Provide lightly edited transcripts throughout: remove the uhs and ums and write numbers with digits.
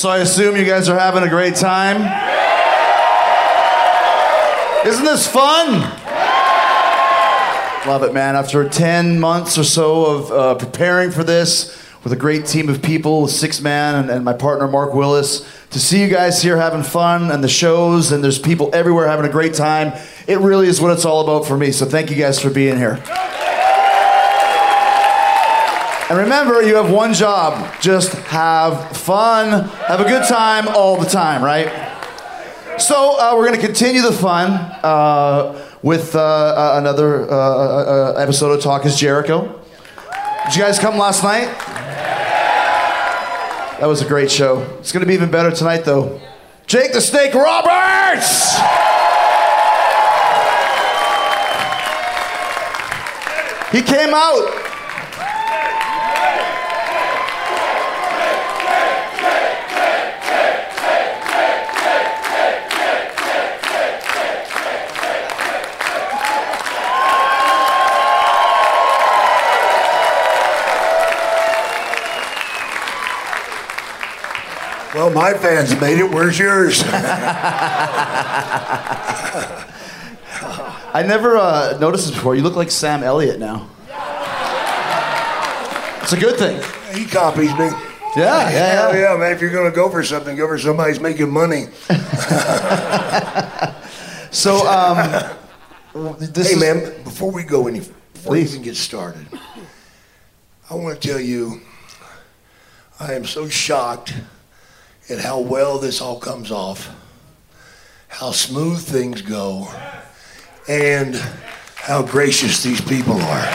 So I assume you guys are having a great time? Isn't this fun? Love it, man. After 10 months or so of preparing for this with a great team of people, Six Man and my partner Mark Willis, to see you guys here having fun and the shows, and there's people everywhere having a great time, it really is what it's all about for me. So thank you guys for being here. And remember, you have one job. Just have fun. Have a good time all the time, right? So we're going to continue the fun with another episode of Talk is Jericho. Did you guys come last night? That was a great show. It's going to be even better tonight, though. Jake the Snake Roberts! He came out. Well, my fans made it. Where's yours? I never noticed this before. You look like Sam Elliott now. It's a good thing. He copies me. Yeah, man. If you're going to go for something, go for somebody who's making money. So, hey, man, before we go before we even get started, I want to tell you, I am so shocked at how well this all comes off, how smooth things go, and how gracious these people are.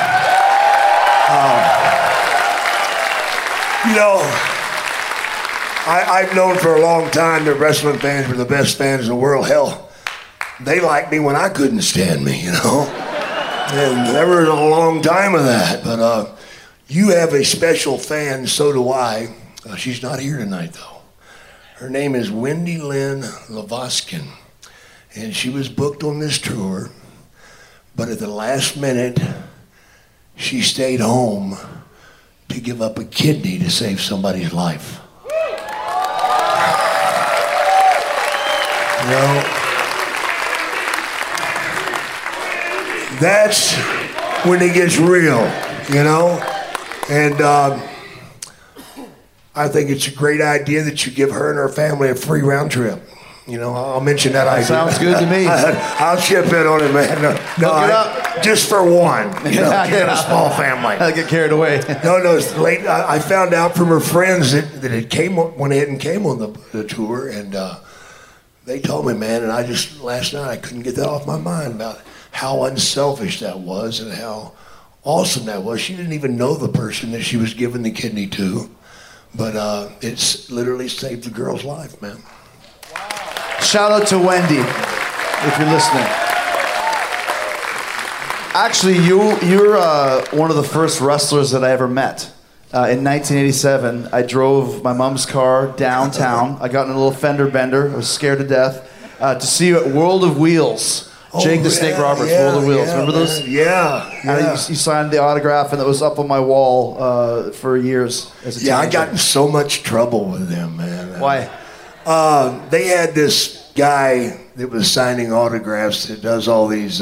I've known for a long time that wrestling fans were the best fans in the world. Hell, they liked me when I couldn't stand me, And there was a long time of that. But you have a special fan, so do I. She's not here tonight, though. Her name is Wendy Lynn Lavoskin, and she was booked on this tour, but at the last minute, she stayed home to give up a kidney to save somebody's life. That's when it gets real, And I think it's a great idea that you give her and her family a free round trip. I'll mention that idea. Sounds good to me. I'll chip in on it, man. No, just for one. Get a small family. I'll get carried away. No, it's late. I found out from her friends that it went ahead and came on the tour, and they told me, man, and last night I couldn't get that off my mind about how unselfish that was and how awesome that was. She didn't even know the person that she was giving the kidney to. But it's literally saved the girl's life, man. Wow. Shout out to Wendy, if you're listening. Actually, you're one of the first wrestlers that I ever met. In 1987, I drove my mom's car downtown. I got in a little fender bender. I was scared to death. To see you at World of Wheels. Jake the Snake Roberts, World of Wheels. Remember those? Yeah. And you signed the autograph, and it was up on my wall for years as a teenager. I got in so much trouble with them, man. Why? They had this guy that was signing autographs that does all these,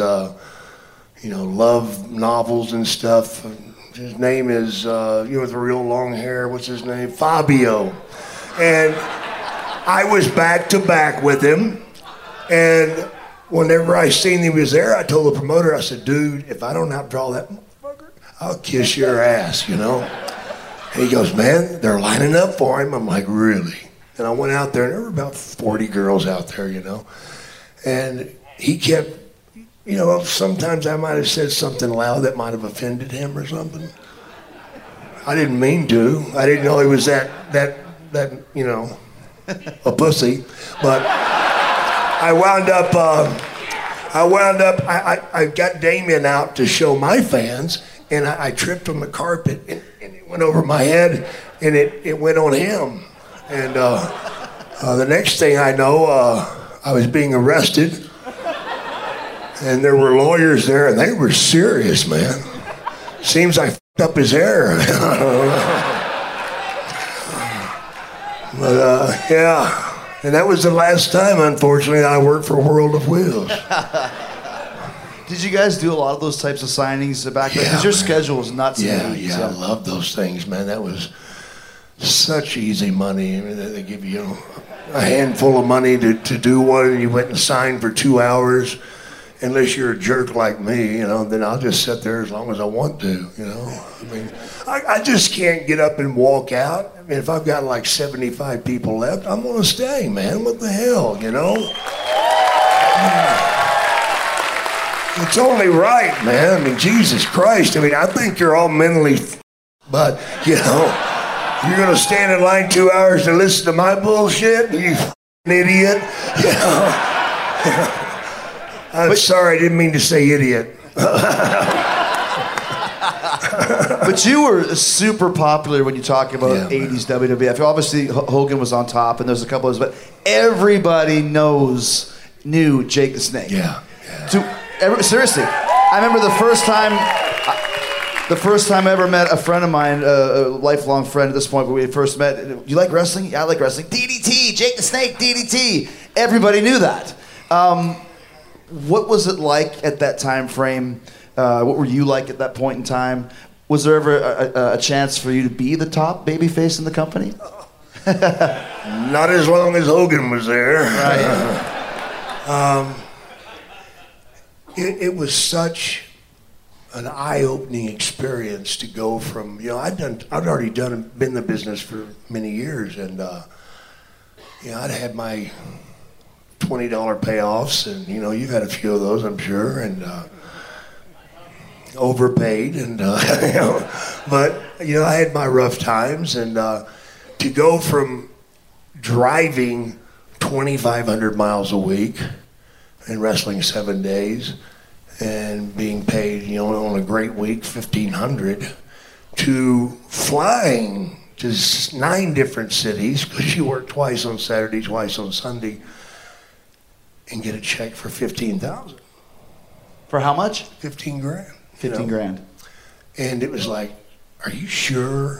love novels and stuff. His name is, with the real long hair, what's his name? Fabio. And I was back to back with him, and whenever I seen he was there, I told the promoter, I said, dude, if I don't outdraw that motherfucker, I'll kiss your ass, And he goes, man, they're lining up for him. I'm like, really? And I went out there, and there were about 40 girls out there, And he kept, sometimes I might have said something loud that might have offended him or something. I didn't mean to. I didn't know he was that a pussy. But I got Damien out to show my fans, and I tripped on the carpet, and it went over my head, and it went on him. And the next thing I know, I was being arrested, and there were lawyers there, and they were serious, man. Seems I f***ed up his hair. But yeah. And that was the last time, unfortunately, I worked for World of Wheels. Did you guys do a lot of those types of signings back then? Because your schedule was nuts. Yeah, I love those things, man. That was such easy money. I mean, they give you a handful of money to do one, and you went and signed for 2 hours. Unless you're a jerk like me, then I'll just sit there as long as I want to, I mean, I just can't get up and walk out. I mean, if I've got like 75 people left, I'm gonna stay, man. What the hell, It's only right, man. I mean, Jesus Christ. I mean, I think you're all mentally, but, you're gonna stand in line 2 hours to listen to my bullshit? You idiot. I'm sorry, I didn't mean to say idiot. But you were super popular when you talk about 80s WWF. Obviously, Hogan was on top, and there's a couple others, but everybody knew Jake the Snake. Yeah. Seriously, I remember the first time I ever met a friend of mine, a lifelong friend at this point, when we first met. You like wrestling? Yeah, I like wrestling. DDT, Jake the Snake, DDT. Everybody knew that. What was it like at that time frame? What were you like at that point in time? Was there ever a chance for you to be the top babyface in the company? Not as long as Hogan was there. Right. It was such an eye-opening experience to go from, I'd already been in the business for many years, and I'd had my $20 payoffs, and you've had a few of those, I'm sure, and overpaid, and but I had my rough times, and to go from driving 2,500 miles a week and wrestling 7 days and being paid on a great week 1,500 to flying to 9 different cities, because you work twice on Saturday, twice on Sunday, and get a check for $15,000. For how much? 15 grand. 15 grand. And it was like, are you sure?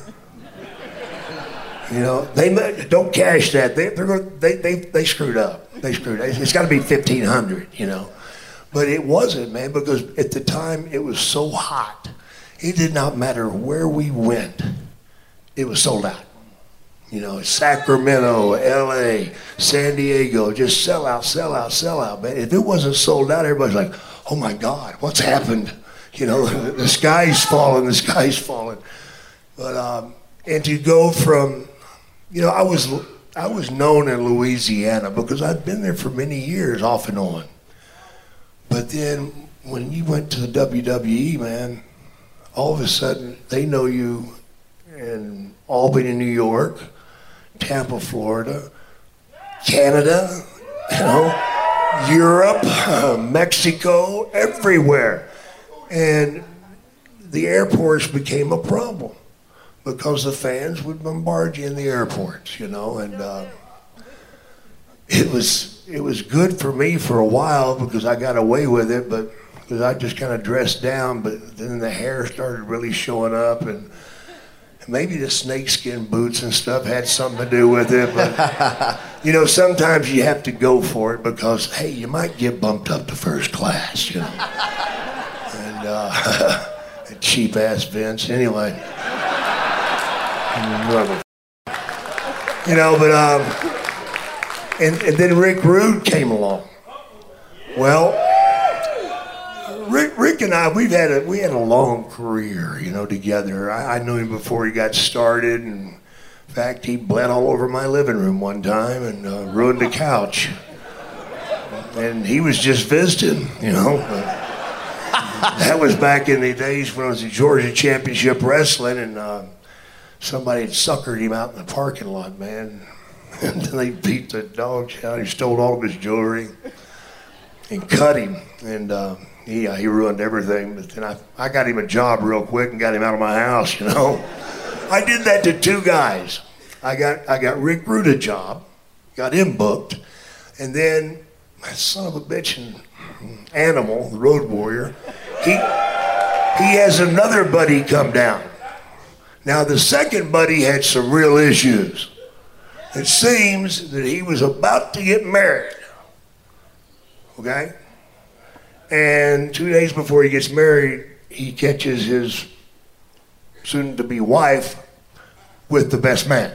They don't cash that. They screwed up. They screwed up. It's got to be 1,500. But it wasn't, man, because at the time it was so hot. It did not matter where we went. It was sold out. Sacramento, LA, San Diego, just sell out, man. If it wasn't sold out, everybody's like, oh my God, what's happened? The sky's falling. But, and to go from, I was known in Louisiana because I'd been there for many years, off and on. But then when you went to the WWE, man, all of a sudden they know you in Albany, New York, Tampa, Florida, Canada, Europe, Mexico, everywhere. And the airports became a problem because the fans would bombard you in the airports, and it was good for me for a while because I got away with it, but because I just kind of dressed down, but then the hair started really showing up, and maybe the snakeskin boots and stuff had something to do with it, but sometimes you have to go for it because, hey, you might get bumped up to first class, and cheap ass Vince, anyway. And then Rick Rude came along. Well, Rick and I, we had a long career, together. I knew him before he got started, and in fact, he bled all over my living room one time and ruined the couch. And he was just visiting, That was back in the days when I was at Georgia Championship Wrestling, and somebody had suckered him out in the parking lot, man. And then they beat the dog out. He stole all of his jewelry and cut him. And he ruined everything. But then I got him a job real quick and got him out of my house, I did that to 2 guys. I got Rick Rude a job, got him booked, and then my son of a bitch and Animal, the Road Warrior, he has another buddy come down. Now the second buddy had some real issues. It seems that he was about to get married. Okay? And 2 days before he gets married, he catches his soon-to-be wife with the best man.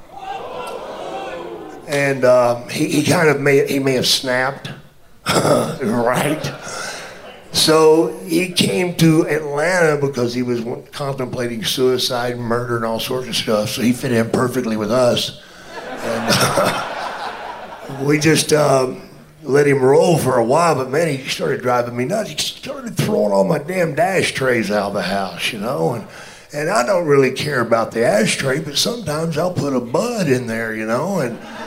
And he may have snapped, right? So he came to Atlanta because he was contemplating suicide, murder, and all sorts of stuff. So he fit in perfectly with us. And we just let him roll for a while, but man, he started driving me nuts. He started throwing all my damn ashtrays out of the house, you know? And I don't really care about the ashtray, but sometimes I'll put a bud in there, you know,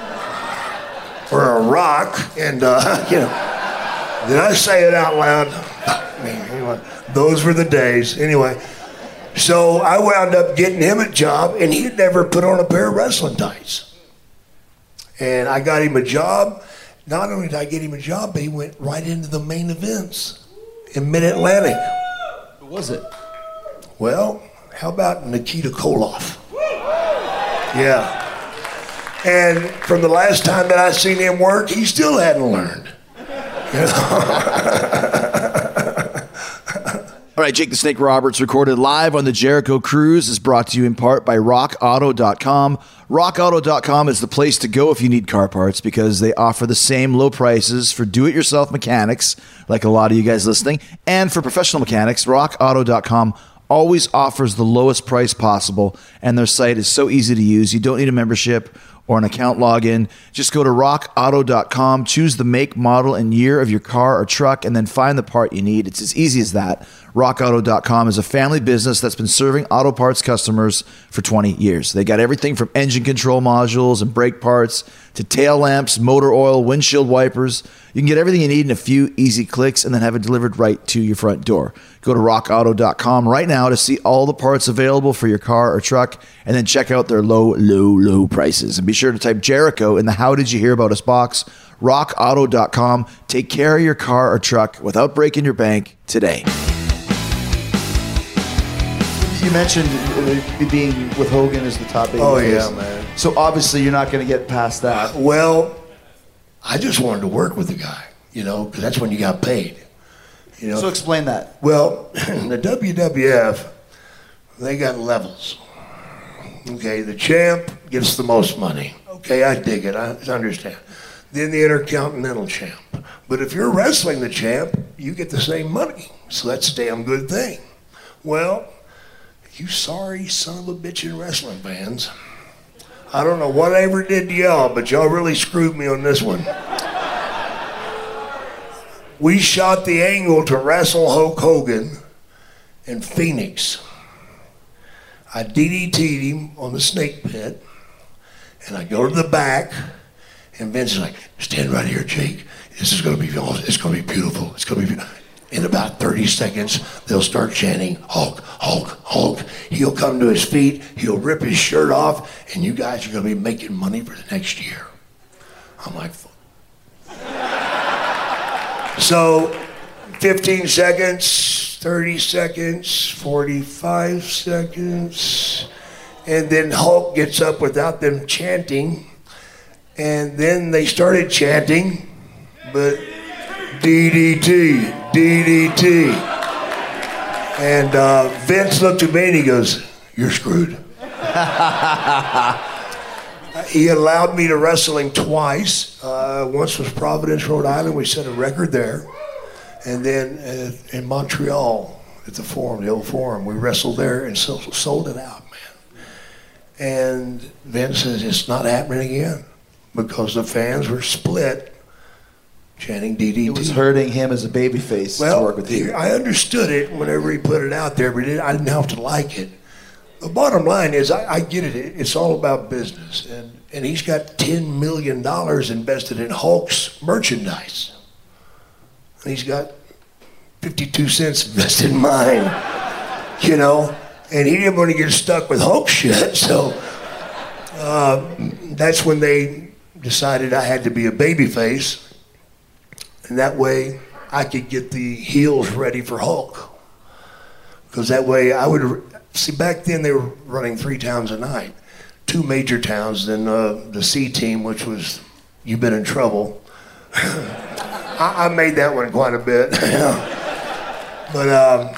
or a rock, and, you know. Did I say it out loud? Anyway, those were the days. Anyway, so I wound up getting him a job, and he'd never put on a pair of wrestling tights. And I got him a job. Not only did I get him a job, but he went right into the main events in Mid-Atlantic. What was it? Well, how about Nikita Koloff? Yeah. And from the last time that I seen him work, he still hadn't learned. You know? All right, Jake the Snake Roberts, recorded live on the Jericho Cruise, is brought to you in part by RockAuto.com. RockAuto.com is the place to go if you need car parts because they offer the same low prices for do-it-yourself mechanics, like a lot of you guys listening, and for professional mechanics. RockAuto.com always offers the lowest price possible, and their site is so easy to use. You don't need a membership or an account login. Just go to rockauto.com, choose the make, model, and year of your car or truck, and then find the part you need. It's as easy as that. RockAuto.com is a family business that's been serving auto parts customers for 20 years. They got everything from engine control modules and brake parts to tail lamps, motor oil, windshield wipers. You can get everything you need in a few easy clicks and then have it delivered right to your front door. Go to rockauto.com right now to see all the parts available for your car or truck, and then check out their low prices. And be sure to type Jericho in the How Did You Hear About Us box. rockauto.com. Take care of your car or truck without breaking your bank today. You mentioned being with Hogan as the top baby. Oh, yeah, man. So obviously you're not going to get past that. Well, I just wanted to work with the guy, you know, because that's when you got paid. You know? So explain that. Well, the WWF, they got levels. Okay, the champ gets the most money. Okay, I dig it. I understand. Then the Intercontinental champ. But if you're wrestling the champ, you get the same money. So that's a damn good thing. Well, you sorry son of a bitch in wrestling fans. I don't know what I ever did to y'all, but y'all really screwed me on this one. We shot the angle to wrestle Hulk Hogan in Phoenix. I DDT'd him on the snake pit, and I go to the back, and Vince is like, stand right here, Jake. This is gonna be awesome. It's gonna be beautiful. It's gonna be beautiful. In about 30 seconds, they'll start chanting, Hulk, Hulk, Hulk. He'll come to his feet, he'll rip his shirt off, and you guys are gonna be making money for the next year. I'm like, so 15 seconds, 30 seconds, 45 seconds, and then Hulk gets up without them chanting, and then they started chanting, but DDT, DDT. And Vince looked at me and he goes, you're screwed. He allowed me to wrestle him twice. Once was Providence, Rhode Island. We set a record there. And then in Montreal at the Forum, the old Forum, we wrestled there and sold it out, man. And Vince says, it's not happening again because the fans were split chanting DDT. It was hurting him as a babyface to work with you. I understood it whenever he put it out there, but I didn't have to like it. The bottom line is, I get it. It's all about business. And he's got $10 million invested in Hulk's merchandise. And he's got 52 cents invested in mine, you know? And he didn't want to get stuck with Hulk shit, so that's when they decided I had to be a babyface. And that way I could get the heels ready for Hulk. Because that way I would, see back then they were running 3 times a night. two major towns, then the C team, which was You've Been in Trouble. I made that one quite a bit. But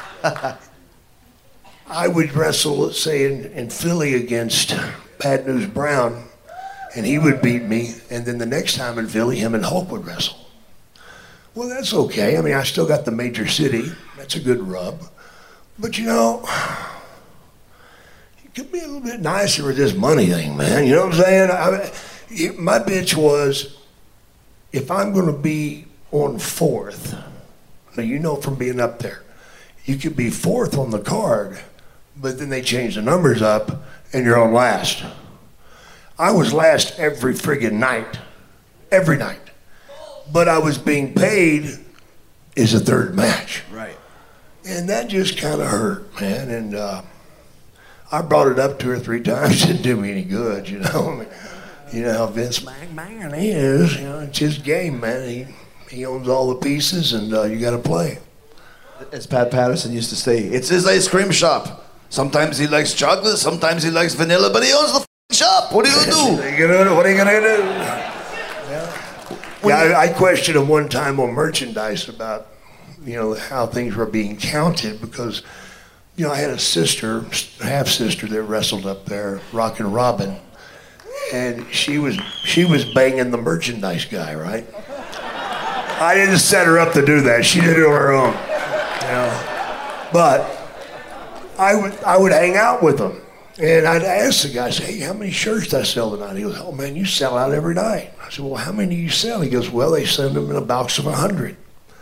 I would wrestle, let's say, in Philly against Bad News Brown, and he would beat me, and then the next time in Philly, him and Hulk would wrestle. Well, that's okay. I mean, I still got the major city. That's a good rub. But you know, it could be a little bit nicer with this money thing, man. You know what I'm saying? My bitch was, if I'm going to be on fourth, now you know from being up there, you could be fourth on the card, but then they change the numbers up and you're on last. I was last every friggin' night. Every night. But I was being paid as a third match. Right. And that just kind of hurt, man. And I brought it up 2 or 3 times. It didn't do me any good, you know. I mean, you know how Vince McMahon is. You know, it's his game, man. He owns all the pieces, and you got to play. As Pat Patterson used to say, it's his ice cream shop. Sometimes he likes chocolate, sometimes he likes vanilla, but he owns the shop. What are you gonna do? What are you gonna do? Yeah, I questioned him one time on merchandise about, you know, how things were being counted because, you know, I had a sister, half sister that wrestled up there, Rockin' Robin, and she was banging the merchandise guy, right? I didn't set her up to do that. She did it on her own, you know. But I would hang out with him. And I'd ask the guy, I say, hey, how many shirts do I sell tonight? He goes, oh, man, you sell out every night. I said, well, how many do you sell? He goes, well, they send them in a box of 100.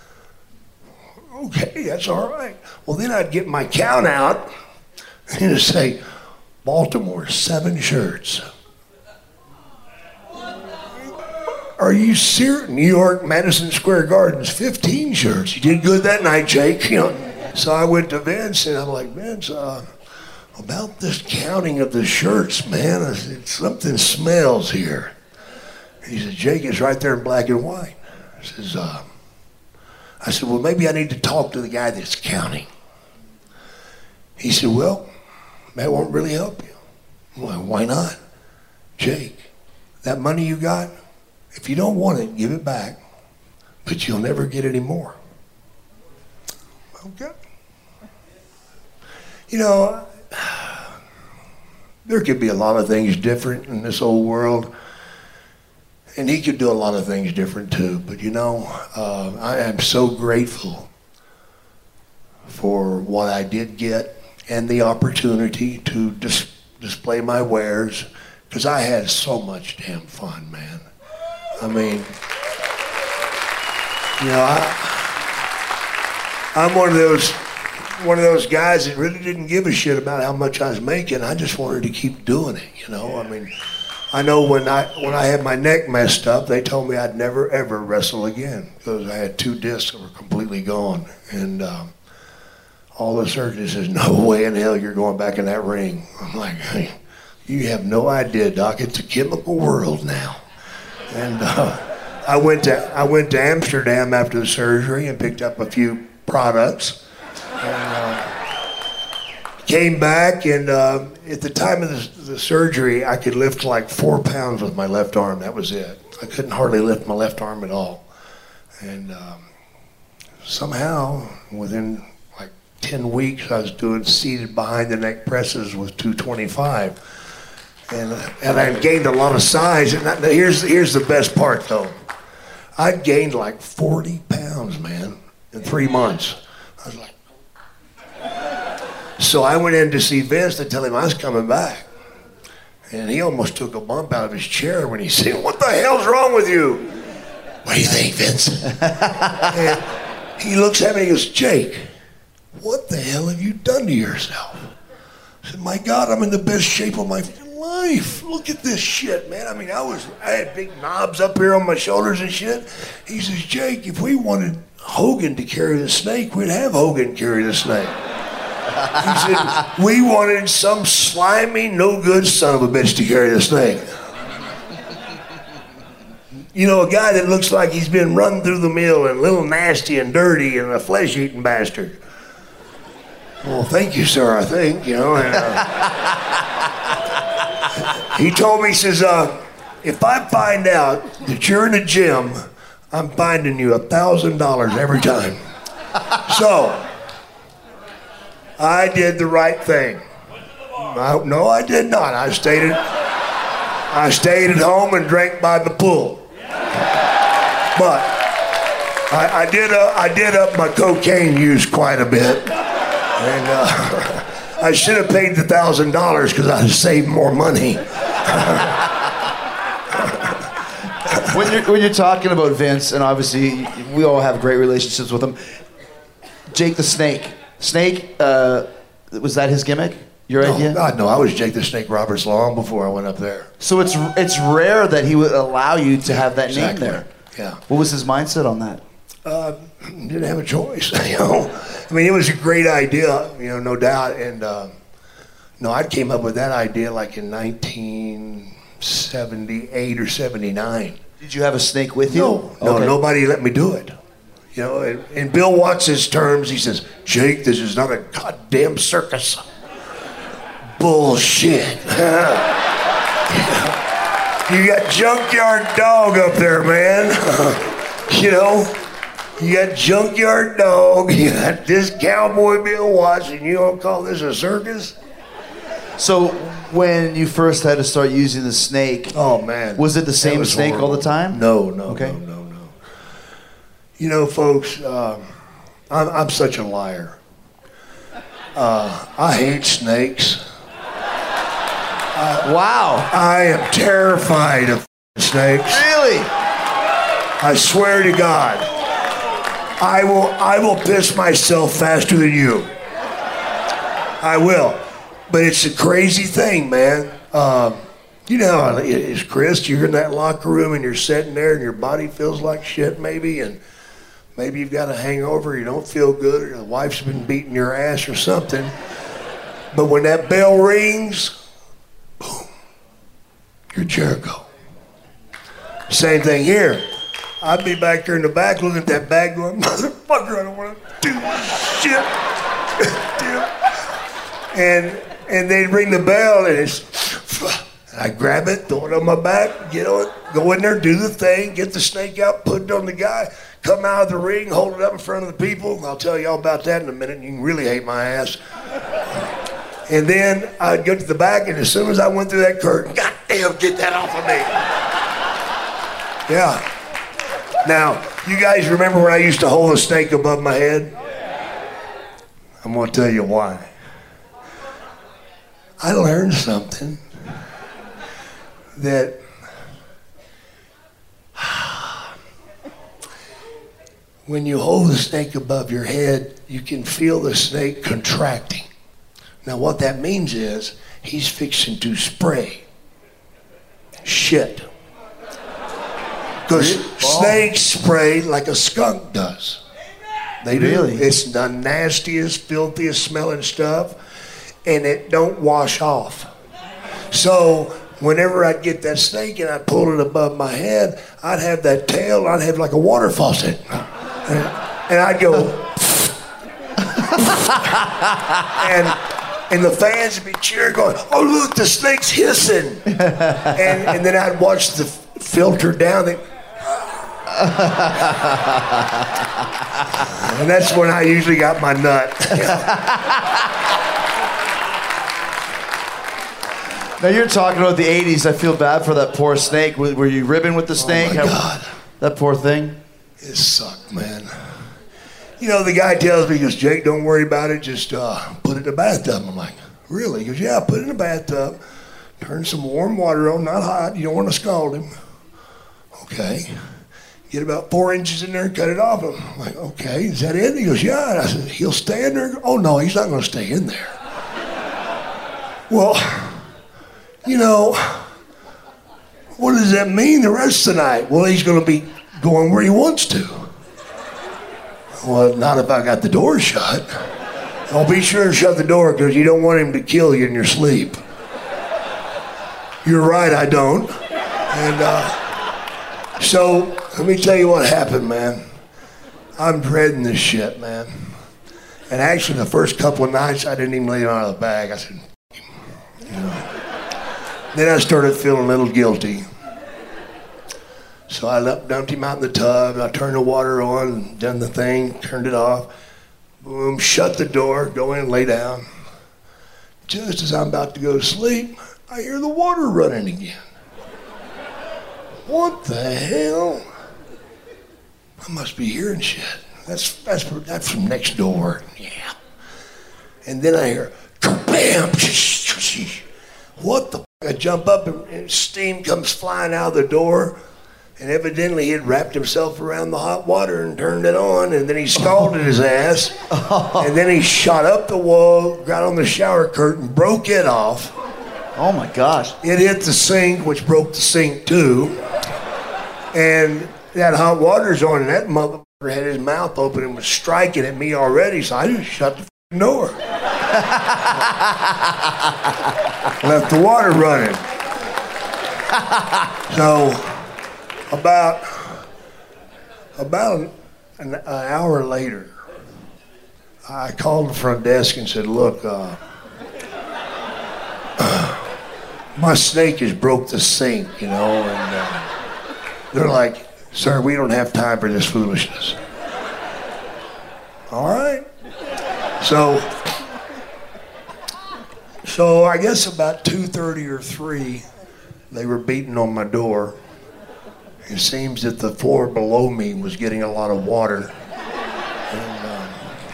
Okay, that's all right. Well, then I'd get my count out and it'd say, Baltimore, 7 shirts. Are you serious? New York, Madison Square Gardens, 15 shirts. You did good that night, Jake. You know. So I went to Vince and I'm like, Vince, about this counting of the shirts, man, I said, something smells here. And he said, Jake, it's right there in black and white. I said, well, maybe I need to talk to the guy that's counting. He said, well, that won't really help you. Well, why not? Jake, that money you got, if you don't want it, give it back, but you'll never get any more. Okay. You know, there could be a lot of things different in this old world, and he could do a lot of things different too. But you know, I am so grateful for what I did get and the opportunity to display my wares, because I had so much damn fun, man. I mean, you know, I'm one of those guys that really didn't give a shit about how much I was making. I just wanted to keep doing it, you know. I mean, I know when I had my neck messed up, they told me I'd never ever wrestle again because I had 2 discs that were completely gone, and all the surgeons says, "No way in hell you're going back in that ring." I'm like, hey, you have no idea, Doc. It's a chemical world now, and I went to Amsterdam after the surgery and picked up a few products. And, came back, and at the time of the surgery, I could lift like 4 pounds with my left arm. That was it. I couldn't hardly lift my left arm at all. And somehow, within like 10 weeks, I was doing seated behind the neck presses with 225. And I gained a lot of size. And here's the best part, though. I'd gained like 40 pounds, man, in 3 months. I was like, so I went in to see Vince to tell him I was coming back. And he almost took a bump out of his chair when he said, what the hell's wrong with you? What do you think, Vince? And he looks at me and goes, Jake, what the hell have you done to yourself? I said, my God, I'm in the best shape of my life. Look at this shit, man. I mean, I had big knobs up here on my shoulders and shit. He says, Jake, if we wanted Hogan to carry the snake, we'd have Hogan carry the snake. He said, we wanted some slimy, no good son of a bitch to carry the snake. You know, a guy that looks like he's been run through the mill and a little nasty and dirty and a flesh-eating bastard. Well, thank you, sir, I think, you know. And, He told me, he says, if I find out that you're in the gym, I'm finding you $1,000 every time. So, I did the right thing. No, I did not. I stayed at home and drank by the pool. But I did up my cocaine use quite a bit, and I should have paid the $1,000 because I'd saved more money. When you're talking about Vince, and obviously we all have great relationships with him, Jake the Snake. Snake, was that his gimmick? Your idea? God, no. I was Jake the Snake Roberts long before I went up there. So it's rare that he would allow you to have that name there. Yeah. What was his mindset on that? Didn't have a choice. You know, I mean, it was a great idea. You know, no doubt. And no, I came up with that idea like in 1978 or 79. Did you have a snake with you? No, okay. Nobody let me do it. You know, in Bill Watts' terms, he says, Jake, this is not a goddamn circus. Bullshit. You got Junkyard Dog up there, man. You know, you got Junkyard Dog, you got this cowboy Bill Watts, and you don't call this a circus? So when you first had to start using the snake, oh man, was it the same snake all the time? No. Okay. No. You know, folks, I'm such a liar. I hate snakes. Wow. I am terrified of snakes. Really? I swear to God, I will piss myself faster than you. I will. But it's a crazy thing, man. You know how it is, Chris. You're in that locker room and you're sitting there and your body feels like shit maybe, and maybe you've got a hangover, you don't feel good, or your wife's been beating your ass or something. But when that bell rings, boom, you're Jericho. Same thing here. I'd be back there in the back looking at that bag going, motherfucker, I don't want to do shit. And they'd ring the bell and it's, I grab it, throw it on my back, get on it, go in there, do the thing, get the snake out, put it on the guy, come out of the ring, hold it up in front of the people. I'll tell you all about that in a minute. You can really hate my ass. And then I'd go to the back, and as soon as I went through that curtain, goddamn, get that off of me. Yeah. Now, you guys remember when I used to hold a snake above my head? I'm going to tell you why. I learned something that when you hold the snake above your head, you can feel the snake contracting. Now what that means is he's fixing to spray shit. Because snakes spray like a skunk does. They do. Really? It's the nastiest, filthiest smelling stuff, and it don't wash off. So whenever I'd get that snake and I'd pull it above my head, I'd have that tail, I'd have like a water faucet. And I'd go, and the fans would be cheering, going, oh, look, the snake's hissing. And then I'd watch the filter down. And that's when I usually got my nut. Now you're talking about the 80s. I feel bad for that poor snake. Were you ribbing with the snake? Oh my God. That poor thing? It sucked, man. You know, the guy tells me, he goes, Jake, don't worry about it. Just put it in the bathtub. I'm like, really? He goes, yeah, put it in the bathtub. Turn some warm water on, not hot. You don't want to scald him. Okay. Get about 4 inches in there and cut it off. I'm like, okay, is that it? He goes, yeah. And I said, he'll stay in there? Oh, no, he's not going to stay in there. Well, you know, what does that mean the rest of the night? Well, he's going to be going where he wants to. Well, not if I got the door shut. I'll be sure to shut the door because you don't want him to kill you in your sleep. You're right, I don't. And so let me tell you what happened, man. I'm dreading this shit, man. And actually, the first couple of nights, I didn't even let him out of the bag. I said, you know. Then I started feeling a little guilty. So I dumped him out in the tub. I turned the water on, done the thing, turned it off. Boom, shut the door, go in, lay down. Just as I'm about to go to sleep, I hear the water running again. What the hell? I must be hearing shit. That's from next door. Yeah. And then I hear, bam! What the? I jump up and steam comes flying out of the door. And evidently he had wrapped himself around the hot water and turned it on, and then he scalded his ass. And then he shot up the wall, got on the shower curtain, broke it off. Oh my gosh. It hit the sink, which broke the sink too. And that hot water's on, and that motherfucker had his mouth open and was striking at me already, so I just shut the door. Left the water running. So about an hour later, I called the front desk and said, look, my snake has broke the sink, you know, and they're like, sir, we don't have time for this foolishness. All right. So I guess about 2:30 or 3, they were beating on my door. It seems that the floor below me was getting a lot of water. And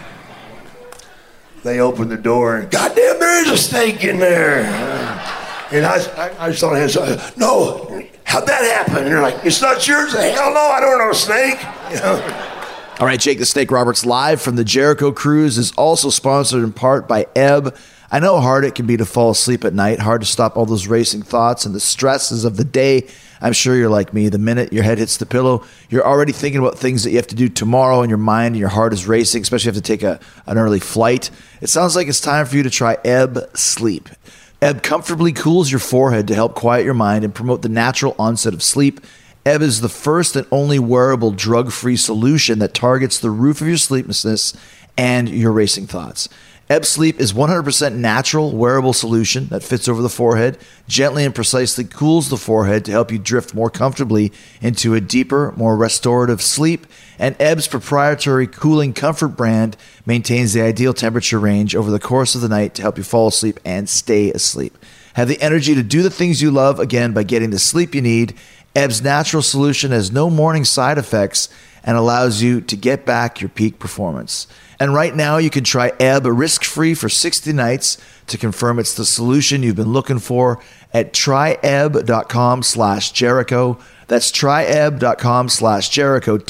they opened the door and, goddamn, there is a snake in there. And I just thought I had something. No, how'd that happen? And they're like, it's not yours? Hell no, I don't know a snake. You know? All right, Jake the Snake Roberts live from the Jericho Cruise is also sponsored in part by Ebb. I know how hard it can be to fall asleep at night, hard to stop all those racing thoughts and the stresses of the day. I'm sure you're like me. The minute your head hits the pillow, you're already thinking about things that you have to do tomorrow, and your mind and your heart is racing, especially if you have to take an early flight. It sounds like it's time for you to try Ebb Sleep. Ebb comfortably cools your forehead to help quiet your mind and promote the natural onset of sleep. Ebb is the first and only wearable drug-free solution that targets the roof of your sleeplessness and your racing thoughts. Ebb Sleep is 100% natural wearable solution that fits over the forehead, gently and precisely cools the forehead to help you drift more comfortably into a deeper, more restorative sleep. And Ebb's proprietary cooling comfort brand maintains the ideal temperature range over the course of the night to help you fall asleep and stay asleep. Have the energy to do the things you love again by getting the sleep you need. Ebb's natural solution has no morning side effects and allows you to get back your peak performance. And right now, you can try Ebb risk-free for 60 nights to confirm it's the solution you've been looking for at tryebb.com/Jericho. That's tryebb.com/Jericho,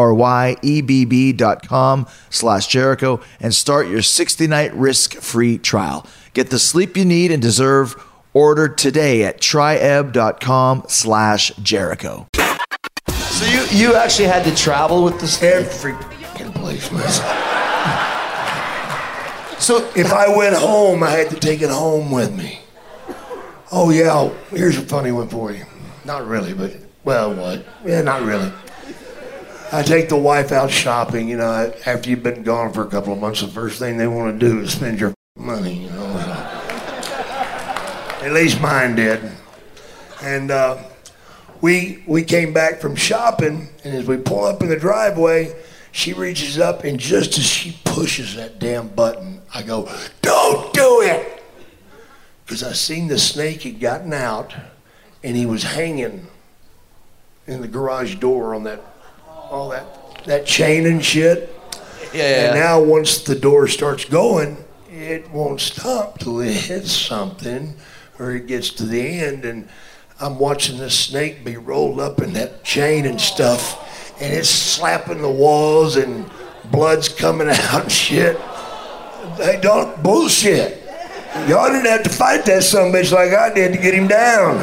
TRYEBB.com/Jericho, and start your 60-night risk-free trial. Get the sleep you need and deserve. Order today at tryebb.com/Jericho. So you actually had to travel with the snake? Every fucking place, man. So if I went home, I had to take it home with me. Oh yeah, here's a funny one for you. Not really, but, well, what? Yeah, not really. I take the wife out shopping, you know, after you've been gone for a couple of months, the first thing they want to do is spend your money, you know. At least mine did. And we came back from shopping, and as we pull up in the driveway, she reaches up, and just as she pushes that damn button, I go, don't do it! Because I seen the snake had gotten out, and he was hanging in the garage door on all that chain and shit. Yeah. And now once the door starts going, it won't stop till it hits something, or it gets to the end, and I'm watching this snake be rolled up in that chain and stuff, and it's slapping the walls and blood's coming out and shit. They don't bullshit. Y'all didn't have to fight that sumbitch like I did to get him down.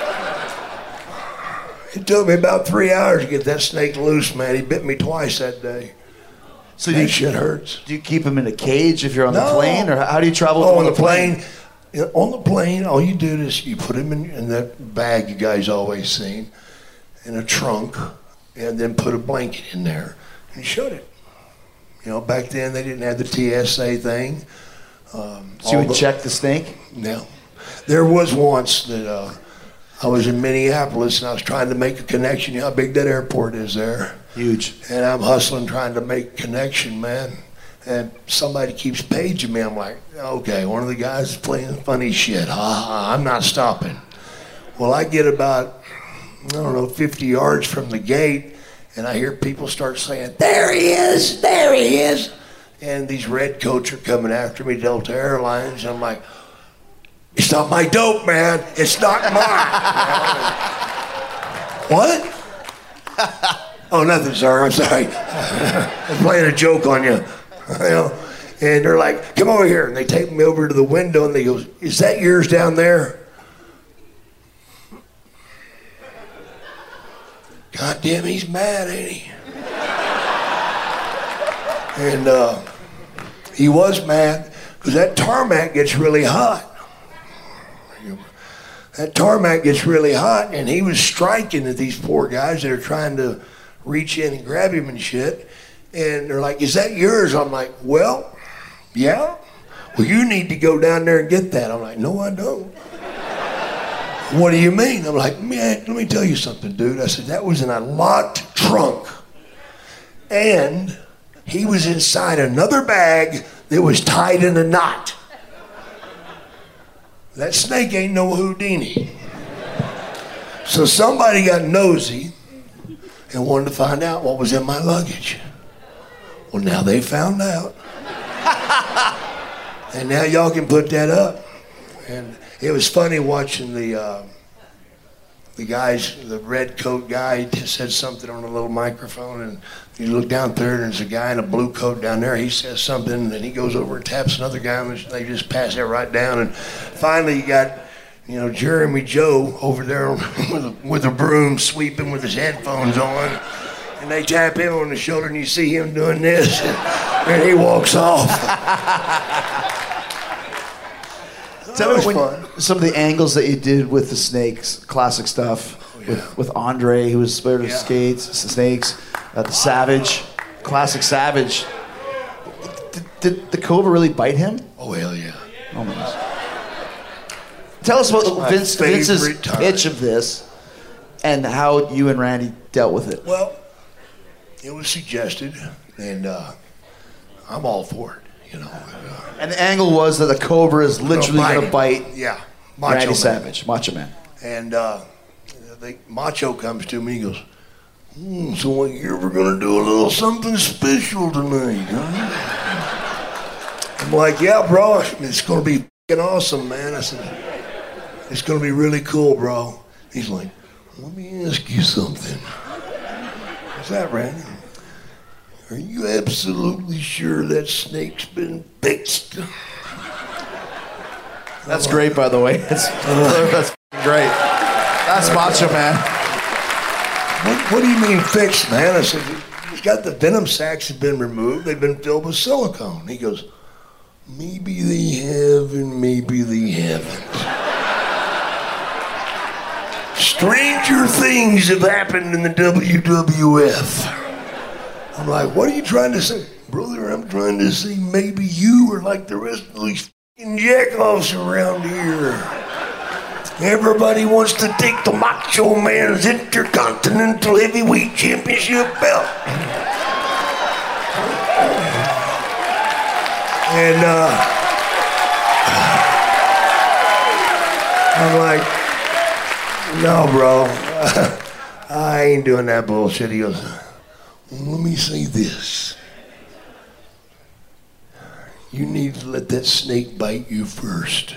It took me about 3 hours to get that snake loose, man. He bit me twice that day. So that shit hurts. Do you keep him in a cage if you're on the plane, or how do you travel? On the plane? On the plane, all you do is you put him in that bag you guys always seen, in a trunk, and then put a blanket in there and shut it. You know, back then they didn't have the TSA thing. So you would check the snake? Yeah. There was once that I was in Minneapolis and I was trying to make a connection. You know how big that airport is there? Huge. And I'm hustling, trying to make a connection, man. And somebody keeps paging me. I'm like, okay, one of the guys is playing funny shit. I'm not stopping. Well, I get about, 50 yards from the gate, and I hear people start saying, there he is, there he is. And these red coats are coming after me, Delta Airlines. And I'm like, it's not my dope, man. It's not mine. What? Oh, nothing, sir. I'm sorry. I was playing a joke on you. And they're like, come over here. And they take me over to the window and they go, is that yours down there? God damn, he's mad, ain't he? And he was mad because that tarmac gets really hot. That tarmac gets really hot, and he was striking at these poor guys that are trying to reach in and grab him and shit. And they're like, is that yours? I'm like, well, yeah. Well, you need to go down there and get that. I'm like, no, I don't. What do you mean? I'm like, man, let me tell you something, dude. I said, that was in a locked trunk. And he was inside another bag that was tied in a knot. That snake ain't no Houdini. So somebody got nosy and wanted to find out what was in my luggage. Well, now they found out. And now y'all can put that up. And it was funny watching the guys, the red coat guy said something on a little microphone, and you look down there and there's a guy in a blue coat down there. He says something, and then he goes over and taps another guy, and they just pass it right down. And finally you got, Jeremy Joe over there with a broom sweeping with his headphones on. And they tap him on the shoulder, and you see him doing this, and he walks off. Tell me some of the angles that you did with the snakes, classic stuff. With Andre, who was spared of snakes, the Savage, classic Savage. Did the Cobra really bite him? Oh, hell yeah. Oh, my gosh. Tell us about Vince's pitch of this and how you and Randy dealt with it. Well, it was suggested, and I'm all for it. And the angle was that the Cobra is literally going to bite Randy Man. Savage, Macho Man. And Macho comes to me and goes, so you're ever going to do a little something special tonight, huh? I'm like, yeah, bro, it's going to be fucking awesome, man. I said, it's going to be really cool, bro. He's like, let me ask you something. What's that, Randy? Are you absolutely sure that snake's been fixed? That's great, by the way. That's great. That's Macho Man. What do you mean fixed, man? I said, he's got the venom sacs have been removed. They've been filled with silicone. He goes, maybe they have and maybe they haven't. Stranger things have happened in the WWF. I'm like, what are you trying to say? Brother, I'm trying to say maybe you are like the rest of these f***ing jackoffs around here. Everybody wants to take the Macho Man's Intercontinental Heavyweight Championship belt. And I'm like, no, bro. I ain't doing that bullshit. He goes, let me say this. You need to let that snake bite you first.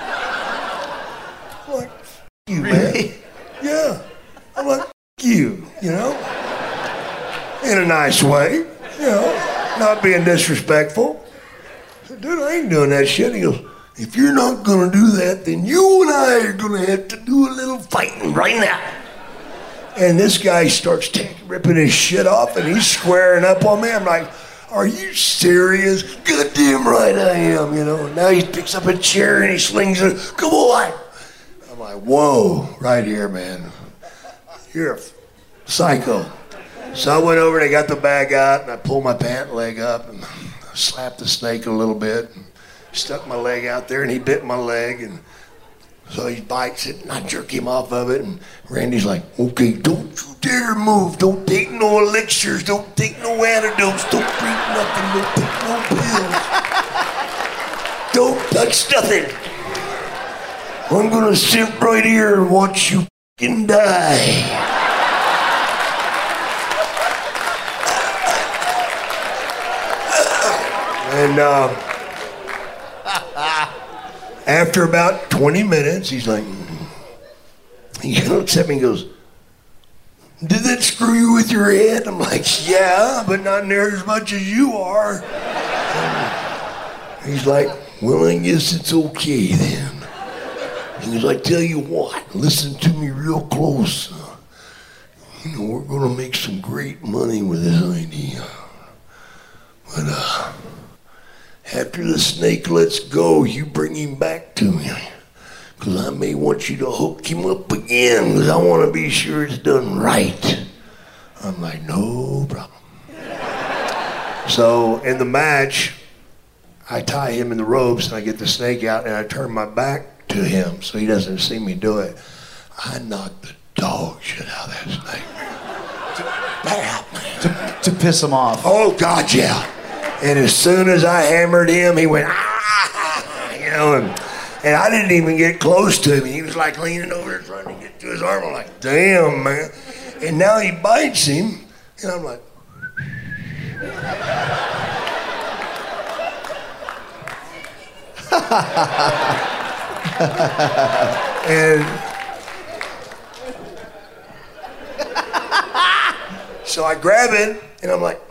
I'm like, f*** you, Really? man. Yeah. I'm like, f*** you, in a nice way, not being disrespectful. I said, dude, I ain't doing that shit. He goes, if you're not gonna do that, then you and I are gonna have to do a little fighting right now. And this guy starts ripping his shit off, and he's squaring up on me. I'm like, are you serious? Goddamn right I am, Now he picks up a chair and he slings it. Come on. I'm like, whoa, right here, man. You're a psycho. So I went over and I got the bag out, and I pulled my pant leg up and slapped the snake a little bit, and stuck my leg out there, and he bit my leg, and So he bites it, and I jerk him off of it, and Randy's like, okay, don't you dare move. Don't take no elixirs. Don't take no antidotes. Don't drink nothing. Don't take no pills. Don't touch nothing. I'm gonna sit right here and watch you fucking die. And after about 20 minutes, he's like, he looks at me and goes, did that screw you with your head? I'm like, yeah, but not near as much as you are. And he's like, well, I guess it's okay then. And he's like, tell you what, listen to me real close. You know, we're gonna make some great money with this idea. But after the snake lets go, you bring him back to me. Because I may want you to hook him up again, because I want to be sure it's done right. I'm like, no problem. So in the match, I tie him in the ropes and I get the snake out and I turn my back to him so he doesn't see me do it. I knocked the dog shit out of that snake. To piss him off. Oh, God, yeah. And as soon as I hammered him, he went, ah, you know, and I didn't even get close to him. He was like leaning over there trying to get to his arm. I'm like, damn, man. And now he bites him, and I'm like, and so I grab it, and I'm like,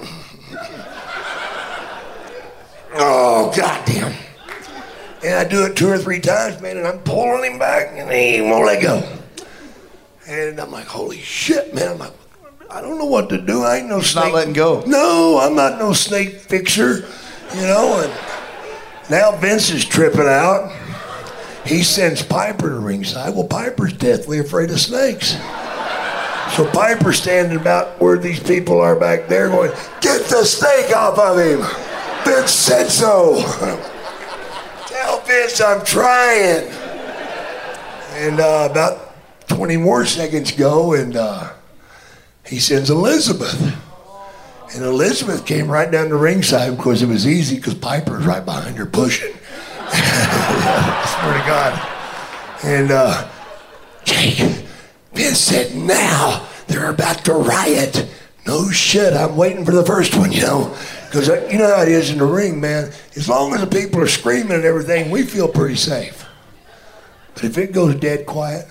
oh, goddamn. And I do it 2 or 3 times, man, and I'm pulling him back, and he won't let go. And I'm like, holy shit, man. I'm like, I don't know what to do. I ain't no snake. Not letting go. No, I'm not no snake fixer, you know. And now Vince is tripping out. He sends Piper to ringside. Well, Piper's deathly afraid of snakes. So Piper's standing about where these people are back there going, get the snake off of him. Vince said so. Tell Vince I'm trying. And about 20 more seconds go, and he sends Elizabeth. And Elizabeth came right down to ringside because it was easy because Piper's right behind her pushing. I swear to God. And Jake, Vince said, now they're about to riot. No shit, I'm waiting for the first one, you know. Because you know how it is in the ring, man. As long as the people are screaming and everything, we feel pretty safe. But if it goes dead quiet,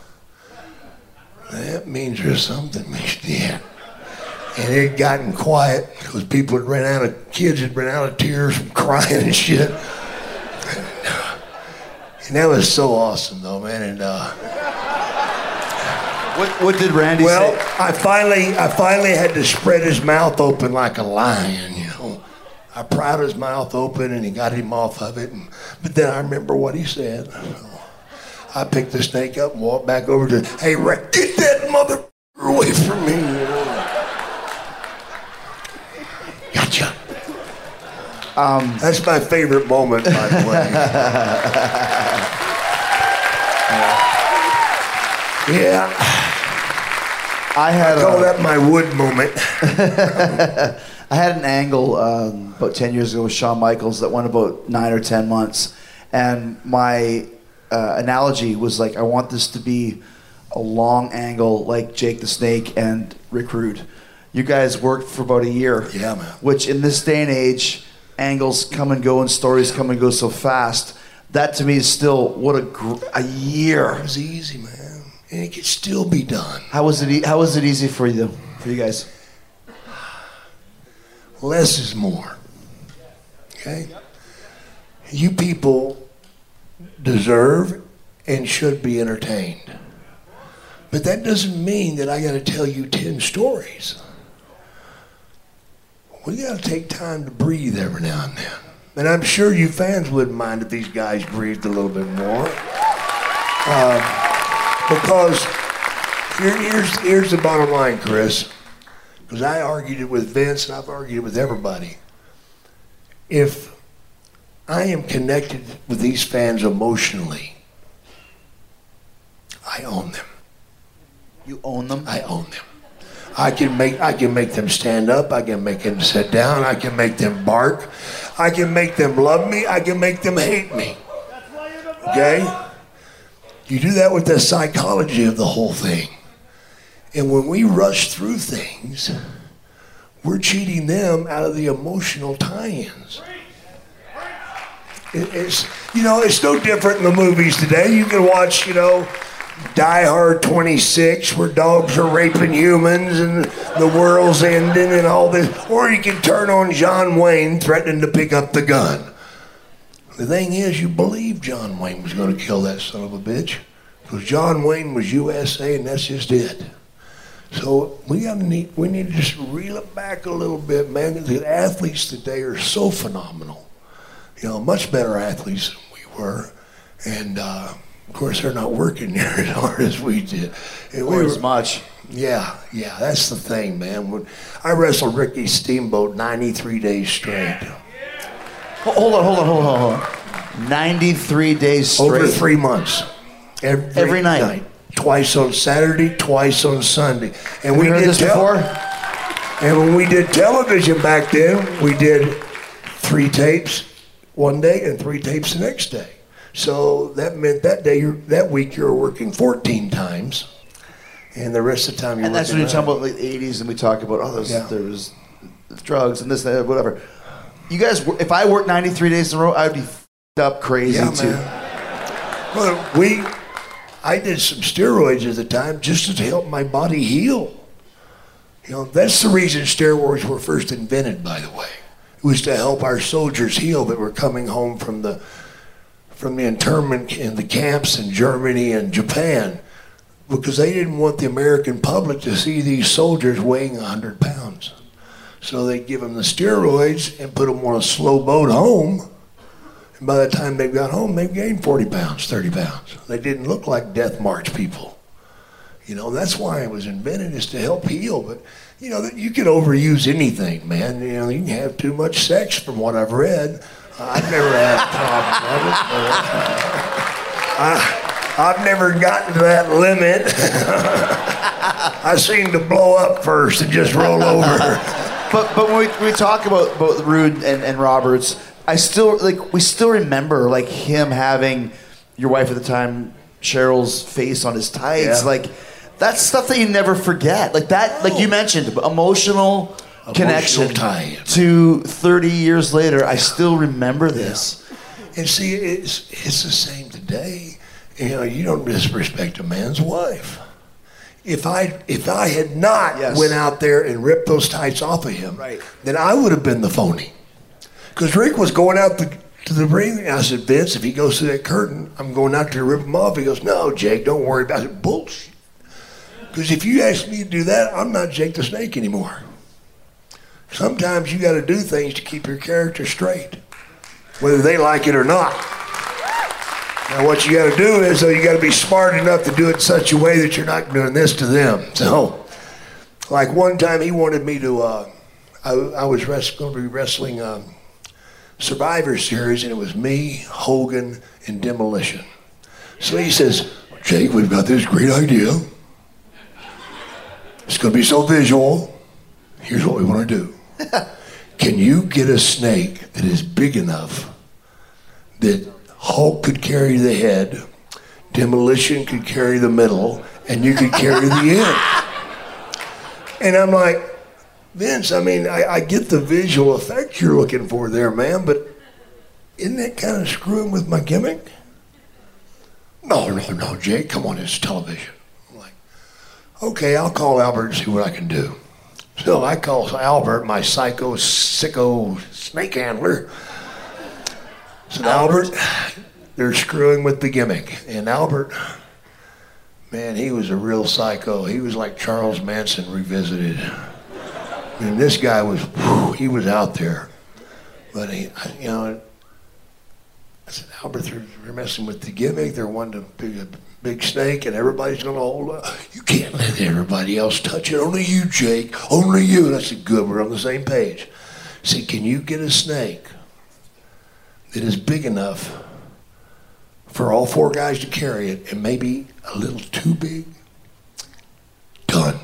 that means there's something mixed in. And it had gotten quiet because people had kids had run out of tears from crying and shit. And that was so awesome, though, man. And what did Randy say? Well, I finally had to spread his mouth open like a lion, you know. I pried his mouth open and he got him off of it. But then I remember what he said. I picked the snake up and walked back over to, hey, Rick, get that mother away from me, you know. Gotcha. That's my favorite moment, by the way. Yeah. I call that my wood moment. I had an angle about 10 years ago with Shawn Michaels that went about 9 or 10 months. And my analogy was like, I want this to be a long angle like Jake the Snake and Rick Rude. You guys worked for about a year. Yeah, man. Which in this day and age, angles come and go and stories come and go so fast. That to me is still, what a year. It was easy, man. And it could still be done. How was it easy for you guys? Less is more. Okay? You people deserve and should be entertained. But that doesn't mean that I got to tell you 10 stories. We got to take time to breathe every now and then. And I'm sure you fans wouldn't mind if these guys breathed a little bit more. Because here's the bottom line, Chris. Because I argued it with Vince and I've argued it with everybody. If I am connected with these fans emotionally, I own them. You own them? I own them. I can make them stand up. I can make them sit down. I can make them bark. I can make them love me. I can make them hate me. Okay? You do that with the psychology of the whole thing. And when we rush through things, we're cheating them out of the emotional tie-ins. It's no different in the movies today. You can watch, Die Hard 26, where dogs are raping humans and the world's ending and all this. Or you can turn on John Wayne threatening to pick up the gun. The thing is, you believe John Wayne was going to kill that son of a bitch. Because John Wayne was USA and that's just it. So we need to just reel it back a little bit, man. The athletes today are so phenomenal. Much better athletes than we were. And of course, they're not working near as hard as we did. Or as much. Yeah, that's the thing, man. When I wrestled Ricky Steamboat 93 days straight. Hold on. 93 days straight. Over 3 months. Every night. Twice on Saturday, twice on Sunday. And we did this before? And when we did television back then, we did 3 tapes one day and 3 tapes the next day. So that meant that week you were working 14 times, and the rest of the time you were working. And that's when you're talking about like the 80s, and we talk about there was drugs and this, that, whatever. You guys, if I worked 93 days in a row, I'd be f***ed up crazy too. Man. Well, I did some steroids at the time just to help my body heal. That's the reason steroids were first invented, by the way. It was to help our soldiers heal that were coming home from the internment in the camps in Germany and Japan, because they didn't want the American public to see these soldiers weighing 100 pounds. So they give them the steroids and put them on a slow boat home. And by the time they got home, they gained 40 pounds, 30 pounds. They didn't look like death march people. That's why it was invented, is to help heal. But, you can overuse anything, man. You can have too much sex, from what I've read. I've never had a problem with it. I've never gotten to that limit. I seem to blow up first and just roll over. But when we talk about both Rude and Roberts, we still remember him having your wife at the time, Cheryl's face on his tights. Yeah. That's stuff that you never forget. Like you mentioned, emotional connection to 30 years later. I still remember this. Yeah. And see, it's the same today. You don't disrespect a man's wife. If I had not went out there and ripped those tights off of him, then I would have been the phony. Because Rick was going out to the ring, and I said, Vince, if he goes through that curtain, I'm going out there to rip him off. He goes, no, Jake, don't worry about it. Bullshit. Because if you ask me to do that, I'm not Jake the Snake anymore. Sometimes you got to do things to keep your character straight, whether they like it or not. Now what you got to do is, you got to be smart enough to do it in such a way that you're not doing this to them. So, like one time he wanted me to, I was going to be wrestling Survivor Series, and it was me, Hogan, and Demolition. So he says, Jake, we've got this great idea. It's going to be so visual. Here's what we want to do. Can you get a snake that is big enough that Hulk could carry the head, Demolition could carry the middle, and you could carry the end? And I'm like, Vince, I get the visual effect you're looking for there, man, but isn't that kind of screwing with my gimmick? No, Jake, come on, it's television. I'm like, okay, I'll call Albert and see what I can do. So I call Albert, my sicko snake handler. I said, Albert, they're screwing with the gimmick. And Albert, man, he was a real psycho. He was like Charles Manson revisited. And this guy he was out there. But I said, Albert, they're messing with the gimmick. They're wanting to be a big snake, and everybody's going to hold up. You can't let everybody else touch it. Only you, Jake. Only you. And I said, good, we're on the same page. I said, can you get a snake that is big enough for all 4 guys to carry it, and maybe a little too big. Done.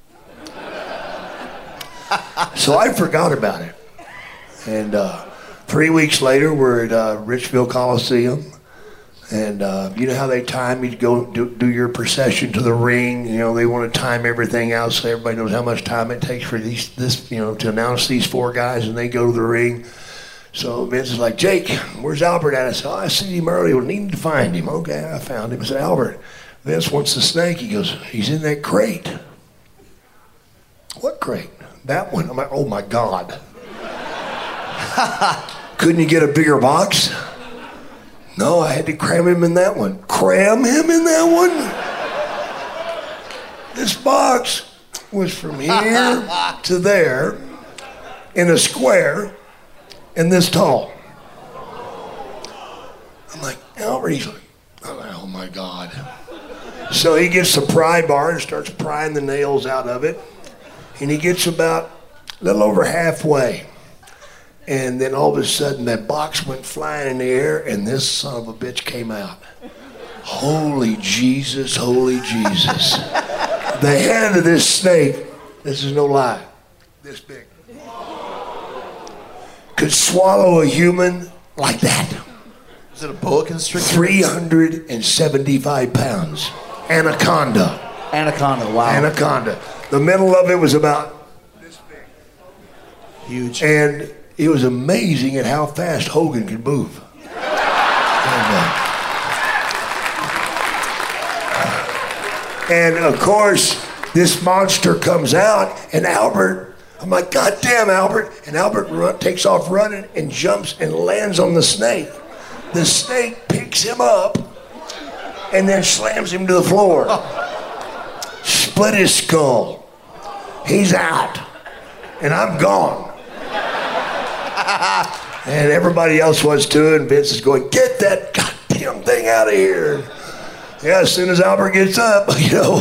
So I forgot about it. And 3 weeks later, we're at Richfield Coliseum. And you know how they time you to go do your procession to the ring? You know, they want to time everything out so everybody knows how much time it takes for to announce these 4 guys, and they go to the ring. So Vince is like, Jake, where's Albert at? I said, I see him earlier. We need to find him. Okay, I found him. I said, Albert, Vince wants the snake. He goes, he's in that crate. What crate? That one. I'm like, oh my God. Couldn't you get a bigger box? No, I had to cram him in that one. Cram him in that one? This box was from here to there in a square and this tall. I'm like, Albert, he's like, oh my God. So he gets the pry bar and starts prying the nails out of it. And he gets about a little over halfway. And then all of a sudden that box went flying in the air and this son of a bitch came out. Holy Jesus, holy Jesus. The head of this snake, this is no lie, this big, could swallow a human like that. Is it a boa constrictor? 375 pounds. Anaconda. Anaconda, wow. Anaconda. The middle of it was about this big. Huge. And it was amazing at how fast Hogan could move. And of course, this monster comes out, and Albert, I'm like, God damn, Albert. And Albert takes off running and jumps and lands on the snake. The snake picks him up and then slams him to the floor. Split his skull. He's out. And I'm gone. And everybody else was too, and Vince is going, get that goddamn thing out of here. Yeah, as soon as Albert gets up, you know.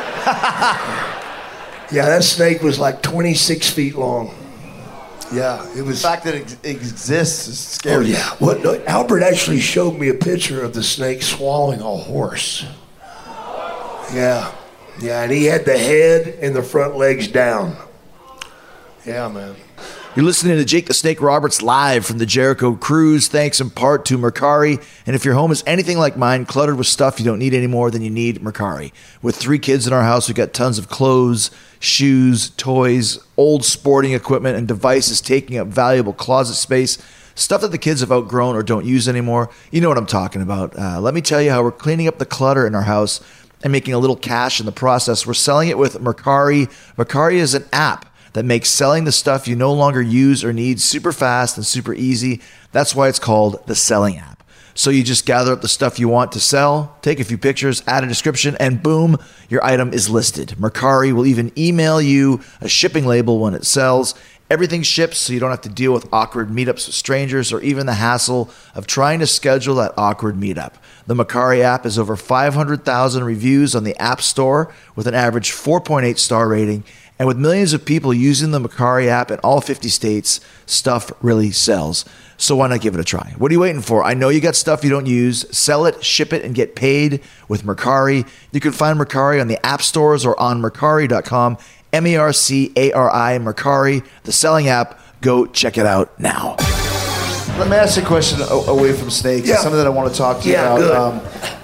Yeah, that snake was like 26 feet long. Yeah, it was. The fact that it exists is scary. Oh, yeah. What, no, Albert actually showed me a picture of the snake swallowing a horse. Yeah. Yeah, and he had the head and the front legs down. Yeah, man. You're listening to Jake the Snake Roberts live from the Jericho Cruise, thanks in part to Mercari. And if your home is anything like mine, cluttered with stuff you don't need anymore, then you need Mercari. With 3 kids in our house, we got tons of clothes, shoes, toys, old sporting equipment, and devices taking up valuable closet space. Stuff that the kids have outgrown or don't use anymore. You know what I'm talking about. Let me tell you how we're cleaning up the clutter in our house and making a little cash in the process. We're selling it with Mercari. Mercari is an app that makes selling the stuff you no longer use or need super fast and super easy. That's why it's called the Selling app. So you just gather up the stuff you want to sell, take a few pictures, add a description, and boom, your item is listed. Mercari will even email you a shipping label when it sells. Everything ships, so you don't have to deal with awkward meetups with strangers or even the hassle of trying to schedule that awkward meetup. The Mercari app has over 500,000 reviews on the App Store with an average 4.8 star rating. And with millions of people using the Mercari app in all 50 states, stuff really sells. So why not give it a try? What are you waiting for? I know you got stuff you don't use. Sell it, ship it, and get paid with Mercari. You can find Mercari on the app stores or on Mercari.com. Mercari, Mercari, the Selling app. Go check it out now. Let me ask you a question away from snakes. Yeah. Something that I want to talk to you about. Good.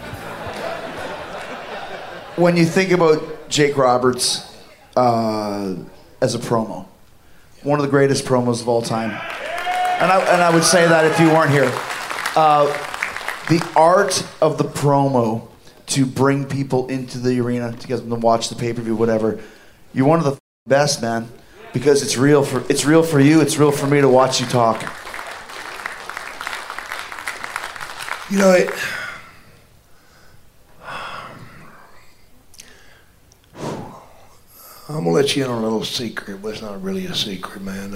When you think about Jake Roberts as a promo, one of the greatest promos of all time, and I would say that if you weren't here, the art of the promo to bring people into the arena to get them to watch the pay-per-view, whatever. You're one of the best, man, because it's real for you. It's real for me to watch you talk. You know, I'm gonna let you in on a little secret, but it's not really a secret, man.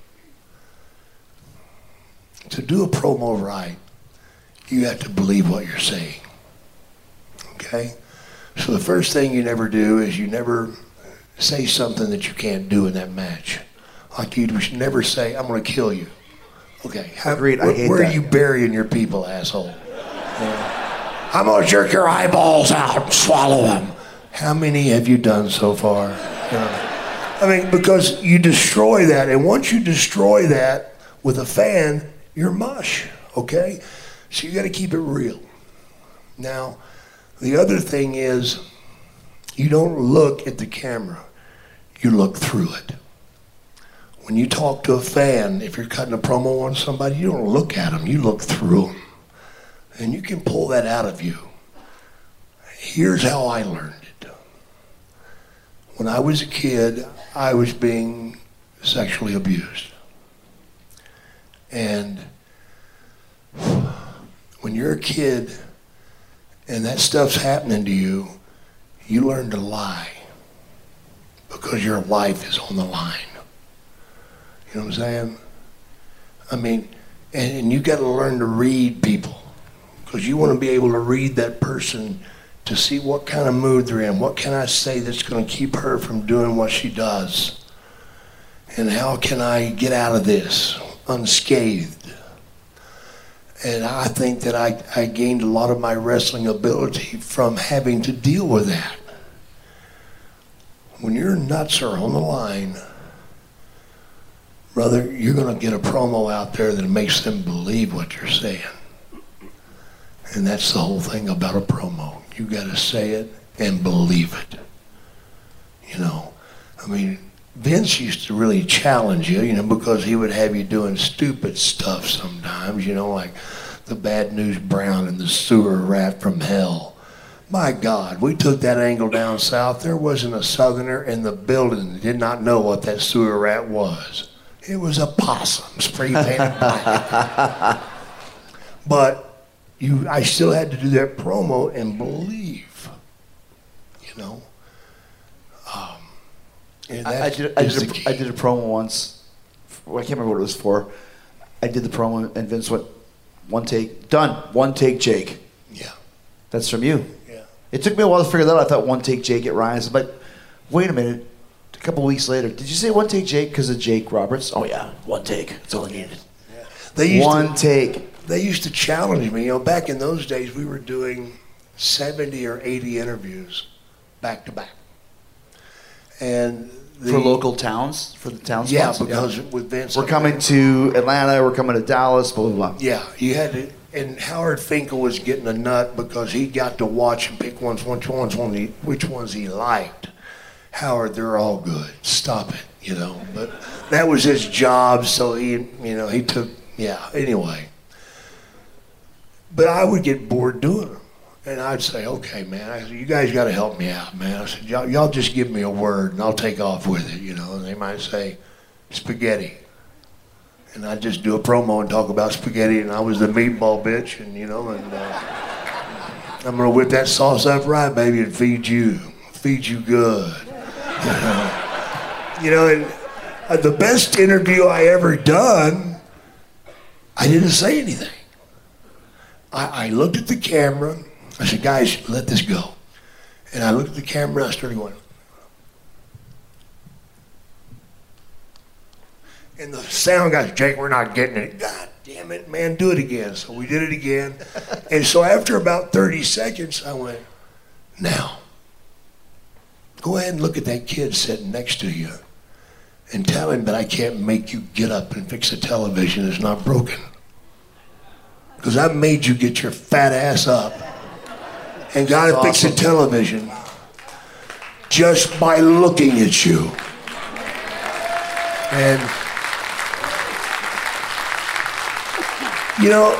To do a promo right, you have to believe what you're saying. Okay? So the first thing you never do is you never say something that you can't do in that match. Like you should never say, I'm gonna kill you. Okay. Agreed. I hate where that. are you burying your people, asshole? Yeah. I'm gonna jerk your eyeballs out and swallow them. How many have you done so far? You know? I mean, because you destroy that, and once you destroy that with a fan, you're mush, okay? So you gotta keep it real. Now, the other thing is, you don't look at the camera, you look through it. When you talk to a fan, if you're cutting a promo on somebody, you don't look at them, you look through them. And you can pull that out of you. Here's how I learned it. When I was a kid, I was being sexually abused. And when you're a kid and that stuff's happening to you, you learn to lie because your life is on the line. You know what I'm saying? I mean, and you got to learn to read people because you want to be able to read that person to see what kind of mood they're in. What can I say that's going to keep her from doing what she does? And how can I get out of this unscathed? And I think that I gained a lot of my wrestling ability from having to deal with that. When your nuts are on the line, brother, you're going to get a promo out there that makes them believe what you're saying. And that's the whole thing about a promo. You got to say it and believe it. You know, I mean, Vince used to really challenge you, you know, because he would have you doing stupid stuff sometimes, you know, like the Bad News Brown and the sewer rat from hell. My God, we took that angle down south. There wasn't a Southerner in the building that did not know what that sewer rat was. It was a possum, spray painted black. But I still had to do that promo and believe, you know. And I did a promo once. I can't remember what it was for. I did the promo and Vince went, one take, done. One take, Jake. Yeah. That's from you. Yeah. It took me a while to figure that out. I thought one take, Jake at Ryan's. But wait a minute. A couple weeks later, did you say one take, Jake because of Jake Roberts? Oh yeah, one take. That's all I needed. Yeah. One take. They used to challenge me. You know, back in those days, we were doing 70 or 80 interviews back to back. And for local towns, for the town spots? Yeah, because with Vince. We're coming to Atlanta, we're coming to Dallas, blah, blah, blah. Yeah, you had to, and Howard Finkel was getting a nut because he got to watch and pick which ones he liked. Howard, they're all good. Stop it, you know. But that was his job, so he took, anyway. But I would get bored doing them. And I'd say, okay, man, I said, you guys got to help me out, man. I said, y'all just give me a word and I'll take off with it, you know. And they might say, spaghetti. And I'd just do a promo and talk about spaghetti and I was the meatball bitch and, you know, and I'm going to whip that sauce up right, baby, and feed you good. You know, and the best interview I ever done, I didn't say anything. I looked at the camera. I said, guys, let this go. And I looked at the camera and I started going. And the sound guy said, Jake, we're not getting it. God damn it, man, do it again. So we did it again. And so after about 30 seconds, I went, now, go ahead and look at that kid sitting next to you and tell him that I can't make you get up and fix a television that's not broken. Because I made you get your fat ass up and got to fix a television just by looking at you. And, you know,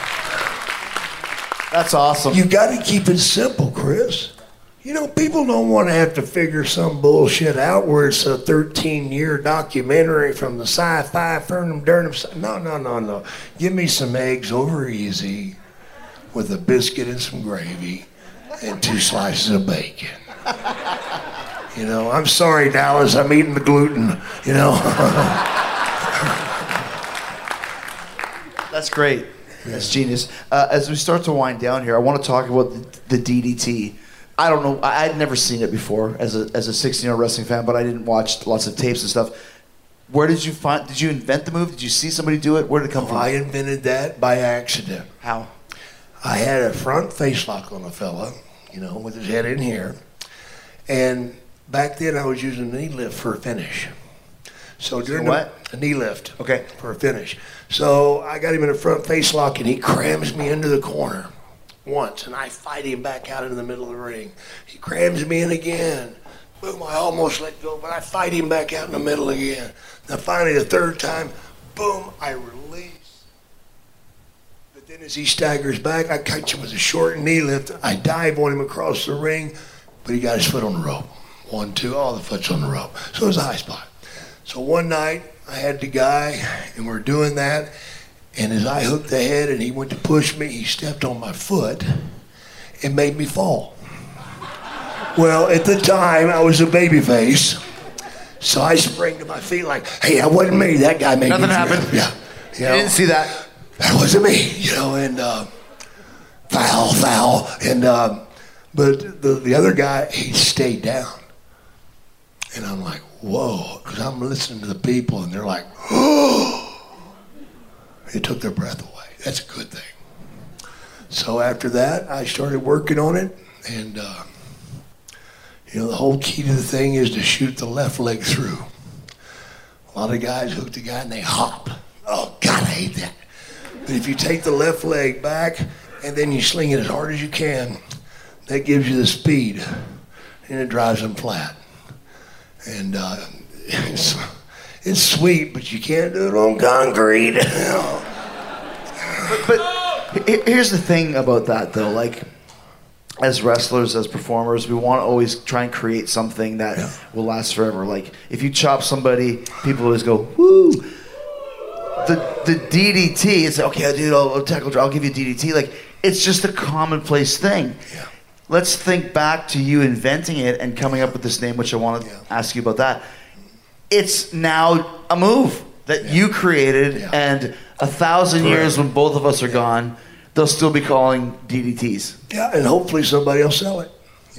that's awesome. You got to keep it simple, Chris. You know, people don't want to have to figure some bullshit out where it's a 13-year documentary from the sci-fi firm. No. Give me some eggs over easy with a biscuit and some gravy and 2 slices of bacon. You know, I'm sorry, Dallas, I'm eating the gluten, you know. That's great. That's genius. As we start to wind down here, I want to talk about the DDT. I don't know. I'd never seen it before as a 16-year-old wrestling fan, but I didn't watch lots of tapes and stuff. Where did you invent the move? Did you see somebody do it? Where did it come from? I invented that by accident. How? I had a front face lock on a fella, with his head in here. And back then I was using a knee lift for a finish. So during a knee lift, Okay. for a finish. So I got him in a front face lock, and he crams me into the corner once, and I fight him back out into the middle of the ring. He crams me in again. Boom, I almost let go, but I fight him back out in the middle again. Now finally, the third time, boom, I release. But then as he staggers back, I catch him with a short knee lift. I dive on him across the ring, but he got his foot on the rope. 1, 2, all the foot's on the rope. So it was a high spot. So one night, I had the guy, and we're doing that, and as I hooked the head and he went to push me, he stepped on my foot and made me fall. Well, at the time, I was a baby face, so I sprang to my feet like, hey, that wasn't me, that guy made me. Nothing happened. Yeah. I didn't see that. That wasn't me, and foul, and but the other guy, he stayed down. And I'm like, whoa, because I'm listening to the people, and they're like, oh. It took their breath away. That's a good thing. So after that, I started working on it, and the whole key to the thing is to shoot the left leg through. A lot of guys hook the guy and they hop. Oh, God, I hate that. But if you take the left leg back and then you sling it as hard as you can, that gives you the speed, and it drives them flat. And it's sweet, but you can't do it on concrete. But here's the thing about that, though. Like, as wrestlers, as performers, we want to always try and create something that will last forever. Like, if you chop somebody, people always go, woo. The DDT, it's okay, I'll tackle, I'll give you DDT. Like, it's just a commonplace thing. Yeah. Let's think back to you inventing it and coming up with this name, which I want to ask you about that. It's now a move that you created, and 1,000 years when both of us are gone, they'll still be calling DDTs. Yeah, and hopefully somebody will sell it.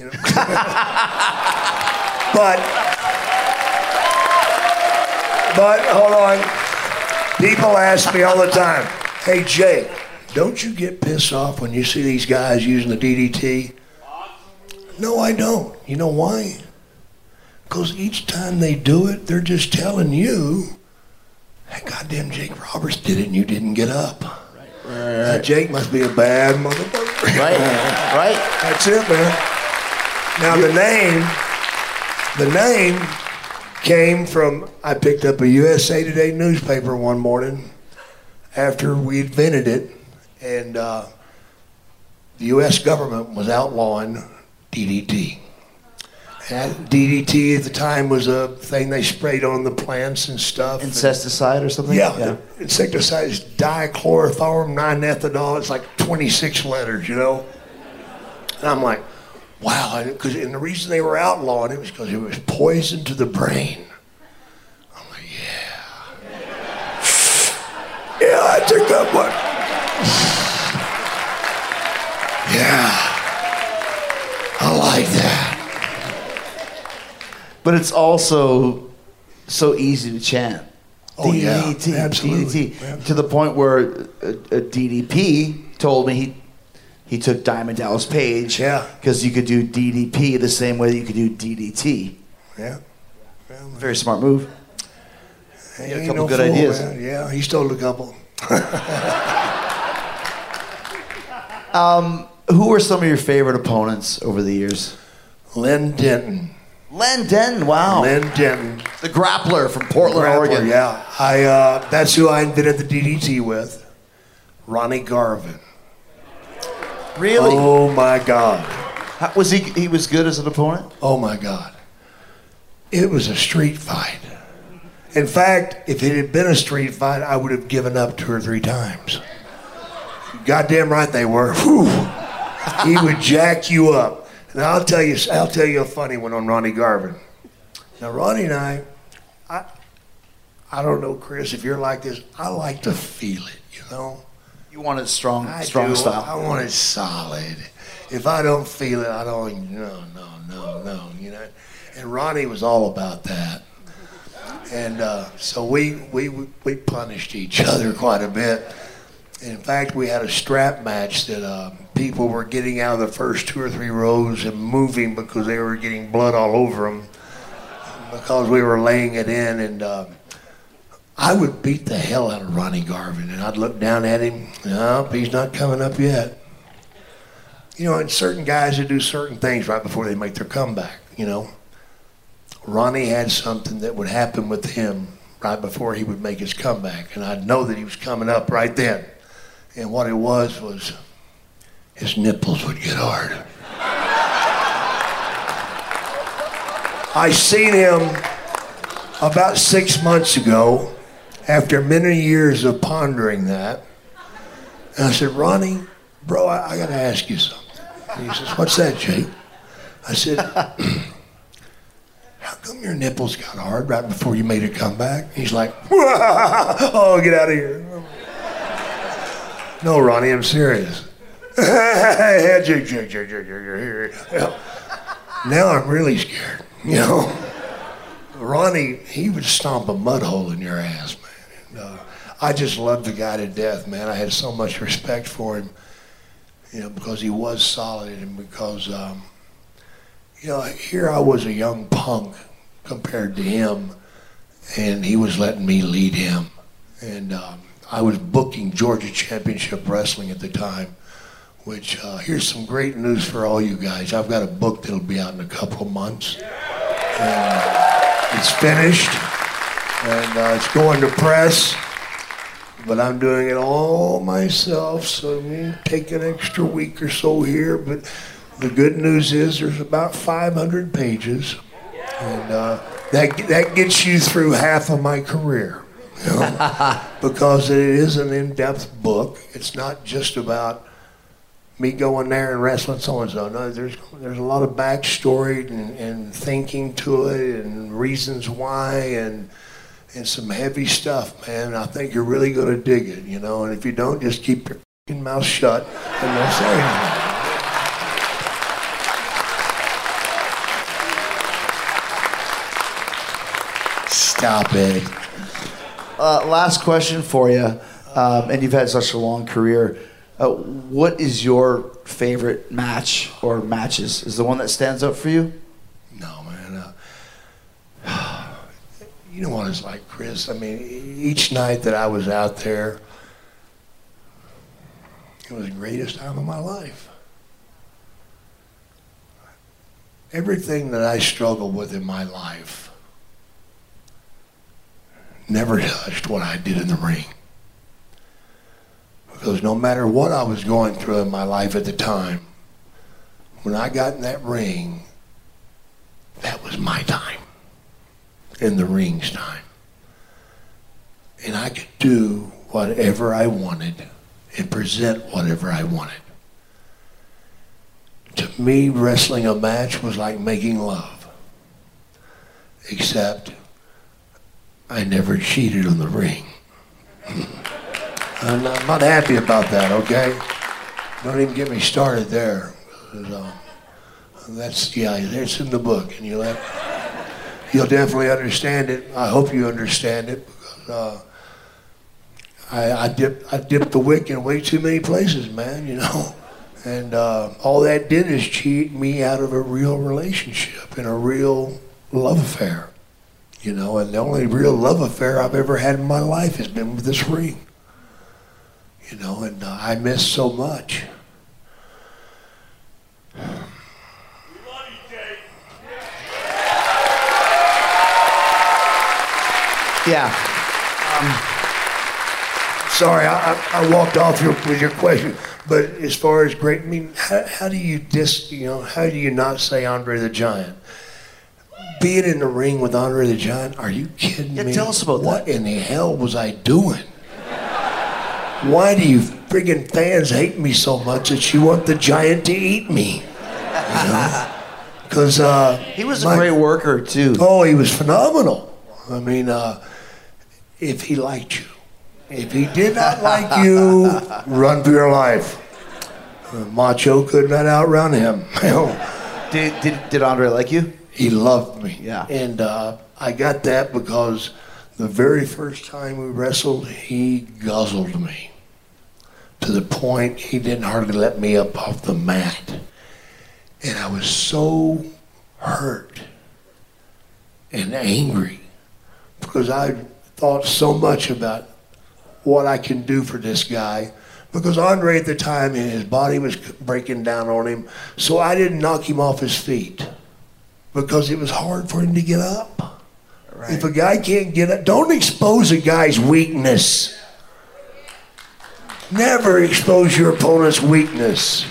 But hold on. People ask me all the time, hey, Jake, don't you get pissed off when you see these guys using the DDT? No, I don't. You know why? Because each time they do it, they're just telling you, hey, goddamn Jake Roberts did it and you didn't get up. Right. That Jake must be a bad motherfucker. Right. That's it, man. Now the name came from, I picked up a USA Today newspaper one morning after we invented it, and the U.S. government was outlawing DDT. And DDT at the time was a thing they sprayed on the plants and stuff. Insecticide or something? Yeah. Insecticide is dichloroform 9-ethanol. It's like 26 letters, And I'm like, wow. And the reason they were outlawing it was because it was poison to the brain. I'm like, yeah, I took that one. Yeah. I like that. But it's also so easy to chant. Oh, DDT, yeah, absolutely. DDT. To the point where a DDP told me he took Diamond Dallas Page because you could do DDP the same way that you could do DDT. Yeah. Very smart move. He You got a ain't couple no good fool, ideas. Man. Yeah, he stole a couple. Who were some of your favorite opponents over the years? Len Denton. Len Denton, wow. Len Denton. The grappler from Portland, Oregon. Yeah. That's who I invented the DDT with. Ronnie Garvin. Really? Oh my God. Was he was good as an opponent? Oh my God. It was a street fight. In fact, if it had been a street fight, I would have given up 2 or 3 times. Goddamn right they were. Whew. He would jack you up. And I'll tell you a funny one on Ronnie Garvin. Now Ronnie and I don't know, Chris, if you're like this, I like to feel it, You wanted strong I style. I want it solid. If I don't feel it, I don't, no. And Ronnie was all about that. And so we punished each other quite a bit. In fact, we had a strap match that people were getting out of the first 2 or 3 rows and moving because they were getting blood all over them because we were laying it in. And I would beat the hell out of Ronnie Garvin, and I'd look down at him. Nope, he's not coming up yet. You know, and certain guys that do certain things right before they make their comeback, you know. Ronnie had something that would happen with him right before he would make his comeback, and I'd know that he was coming up right then. And what it was his nipples would get hard. I seen him about 6 months ago, after many years of pondering that. And I said, Ronnie, bro, I got to ask you something. And he says, what's that, Jake? I said, how come your nipples got hard right before you made a comeback? He's like, oh, get out of here. No, Ronnie, I'm serious. Jake. Now I'm really scared, you know. Ronnie, he would stomp a mud hole in your ass, man. And, I just loved the guy to death, man. I had so much respect for him, you know, because he was solid and because, you know, here I was a young punk compared to him, and he was letting me lead him. And I was booking Georgia Championship Wrestling at the time, which here's some great news for all you guys. I've got a book that'll be out in a couple of months. And, it's finished, and it's going to press, but I'm doing it all myself, so it take an extra week or so here, but the good news is there's about 500 pages, and that gets you through half of my career, you know, because it is an in-depth book. It's not just about me going there and wrestling so-and-so. No, there's a lot of backstory and thinking to it and reasons why and some heavy stuff, man. I think you're really going to dig it, you know. And if you don't, just keep your fucking mouth shut and don't say anything. Stop it. Last question for you, and you've had such a long career. What is your favorite match or matches? Is the one that stands out for you? No, man. You know what it's like, Chris? I mean, each night that I was out there, it was the greatest time of my life. Everything that I struggled with in my life never touched what I did in the ring. Because no matter what I was going through in my life at the time, when I got in that ring, that was my time. In the ring's time. And I could do whatever I wanted and present whatever I wanted. To me, wrestling a match was like making love. Except I never cheated in the ring. I'm not happy about that, okay? Don't even get me started there. It's in the book, and you'll definitely understand it. I hope you understand it, because I dipped the wick in way too many places, man, you know? And all that did is cheat me out of a real relationship and a real love affair, you know? And the only real love affair I've ever had in my life has been with this ring. You know, and I miss so much. We love you, Jake. Yeah. Sorry, I walked off with your question, but as far as great, I mean, how do you how do you not say Andre the Giant? Being in the ring with Andre the Giant, are you kidding me? Tell us about that. What in the hell was I doing? Why do you friggin' fans hate me so much that you want the Giant to eat me? Because he was a great worker too. Oh, he was phenomenal. I mean, if he liked you. If he did not like you, run for your life. Macho could not outrun him. Did Andre like you? He loved me. Yeah. And I got that because the very first time we wrestled, he guzzled me. to the point he didn't hardly let me up off the mat. And I was so hurt and angry because I thought so much about what I can do for this guy. Because Andre at the time, his body was breaking down on him, so I didn't knock him off his feet because it was hard for him to get up. Right. If a guy can't get up, don't expose a guy's weakness. Never expose your opponent's weakness.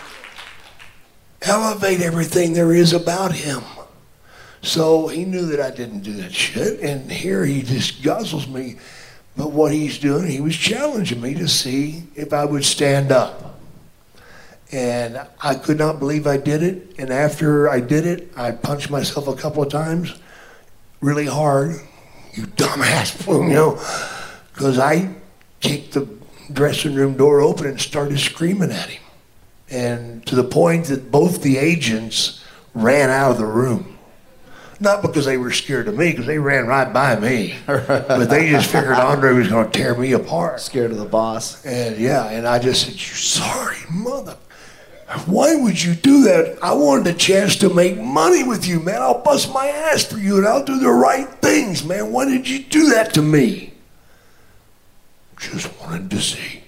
Elevate everything there is about him. So he knew that I didn't do that shit, and here he just guzzles me. But what he's doing, he was challenging me to see if I would stand up. And I could not believe I did it. And after I did it, I punched myself a couple of times really hard. You dumbass, you know, because I kicked the dressing room door open and started screaming at him. And to the point that both the agents ran out of the room. Not because they were scared of me, because they ran right by me. But they just figured Andre was going to tear me apart. Scared of the boss. And yeah, and I just said, "You sorry, mother. Why would you do that? I wanted a chance to make money with you, man. I'll bust my ass for you and I'll do the right things, man. Why did you do that to me?" Just wanted to see.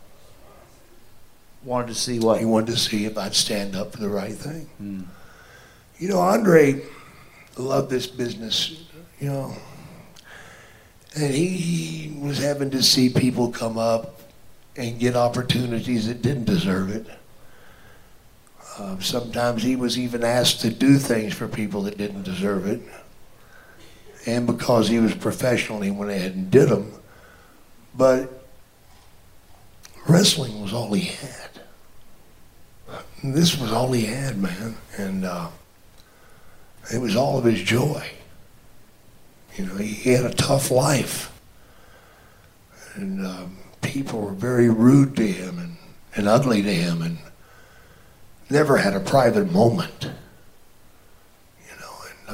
Wanted to see what? He wanted to see if I'd stand up for the right thing. You know, Andre loved this business, you know. And he was having to see people come up and get opportunities that didn't deserve it. Sometimes he was even asked to do things for people that didn't deserve it. And because he was professional, he went ahead and did them. But wrestling was all he had. And this was all he had, man. And it was all of his joy. You know, he had a tough life. And people were very rude to him and ugly to him and never had a private moment. You know, and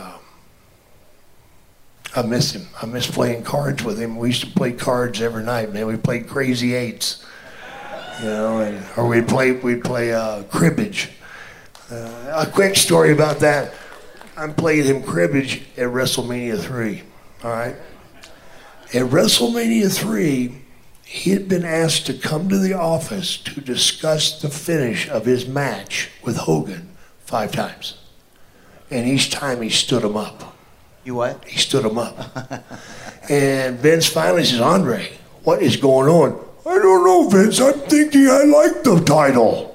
I miss him. I miss playing cards with him. We used to play cards every night, man. We played Crazy Eights. You know, or we'd play cribbage. A quick story about that. I played him cribbage at WrestleMania 3, all right? At WrestleMania 3, he had been asked to come to the office to discuss the finish of his match with Hogan 5 times. And each time he stood him up. You what? He stood him up. And Vince finally says, "Andre, what is going on?" "I don't know, Vince. I'm thinking I like the title."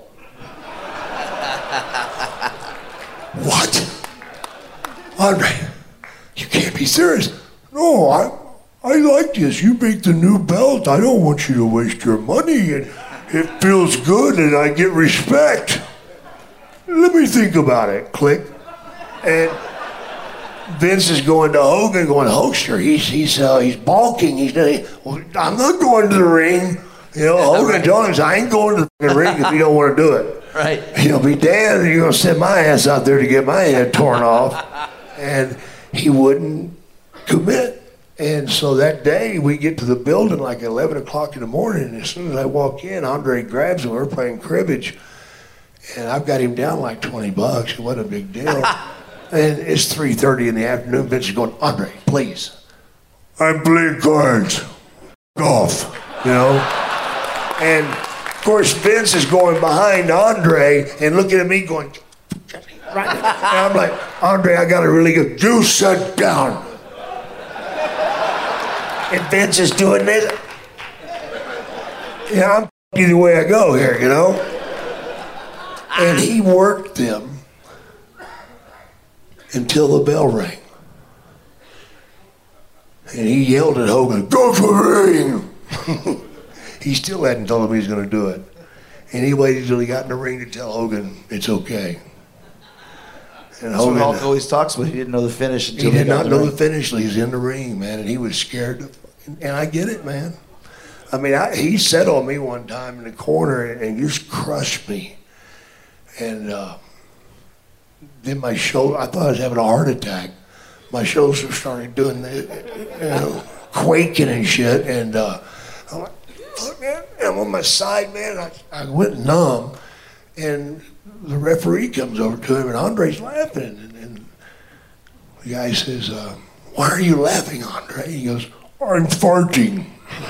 "What? Andre, you can't be serious." "No, I like this. You make the new belt. I don't want you to waste your money. And it feels good and I get respect. Let me think about it." Click. And Vince is going to Hogan, going, "Hoster, he's balking. Well, I'm not going to the ring." You know, Hogan told him, "I ain't going to the ring if you don't want to do it." Right. He'll be damned, you're going to send my ass out there to get my head torn off. And he wouldn't commit. And so that day, we get to the building like 11 o'clock in the morning, and as soon as I walk in, Andre grabs him. We're playing cribbage. And I've got him down like $20. It wasn't a big deal. And it's 3:30 in the afternoon. Vince is going, "Andre, please. I'm playing cards. Off." You know? And, of course, Vince is going behind Andre and looking at me going, right. And I'm like, "Andre, I got a really good, you sit down." And Vince is doing this. Yeah, I'm either way I go here, you know? And he worked them until the bell rang. And he yelled at Hogan, "Go to the ring!" He still hadn't told him he was going to do it. And he waited until he got in the ring to tell Hogan it's okay. And That's Hogan, what Hulk always talks about. He didn't know the finish until he did not know the the finish till he was in the ring, man, and he was scared. And I get it, man. I mean, he sat on me one time in the corner and just crushed me. And then my shoulder, I thought I was having a heart attack. My shoulders started doing, quaking and shit. And I'm like, Look, man, I'm on my side, man. I went numb, and the referee comes over to him, and Andre's laughing, and the guy says, "Why are you laughing, Andre?" He goes, "I'm farting."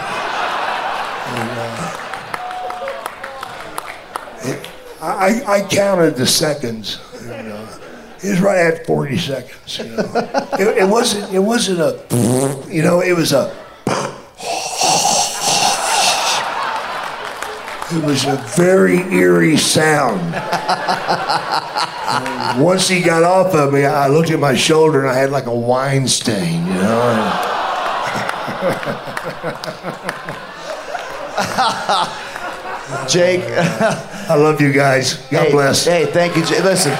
I counted the seconds. And, it was right at 40 seconds. You know, it wasn't a, you know, it was a. It was a very eerie sound. And once he got off of me, I looked at my shoulder and I had like a wine stain, you know. Jake. I love you guys. God bless. Hey, thank you, Jake. Listen.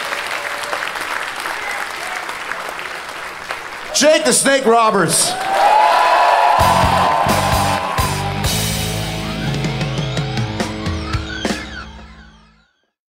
Jake the Snake Roberts.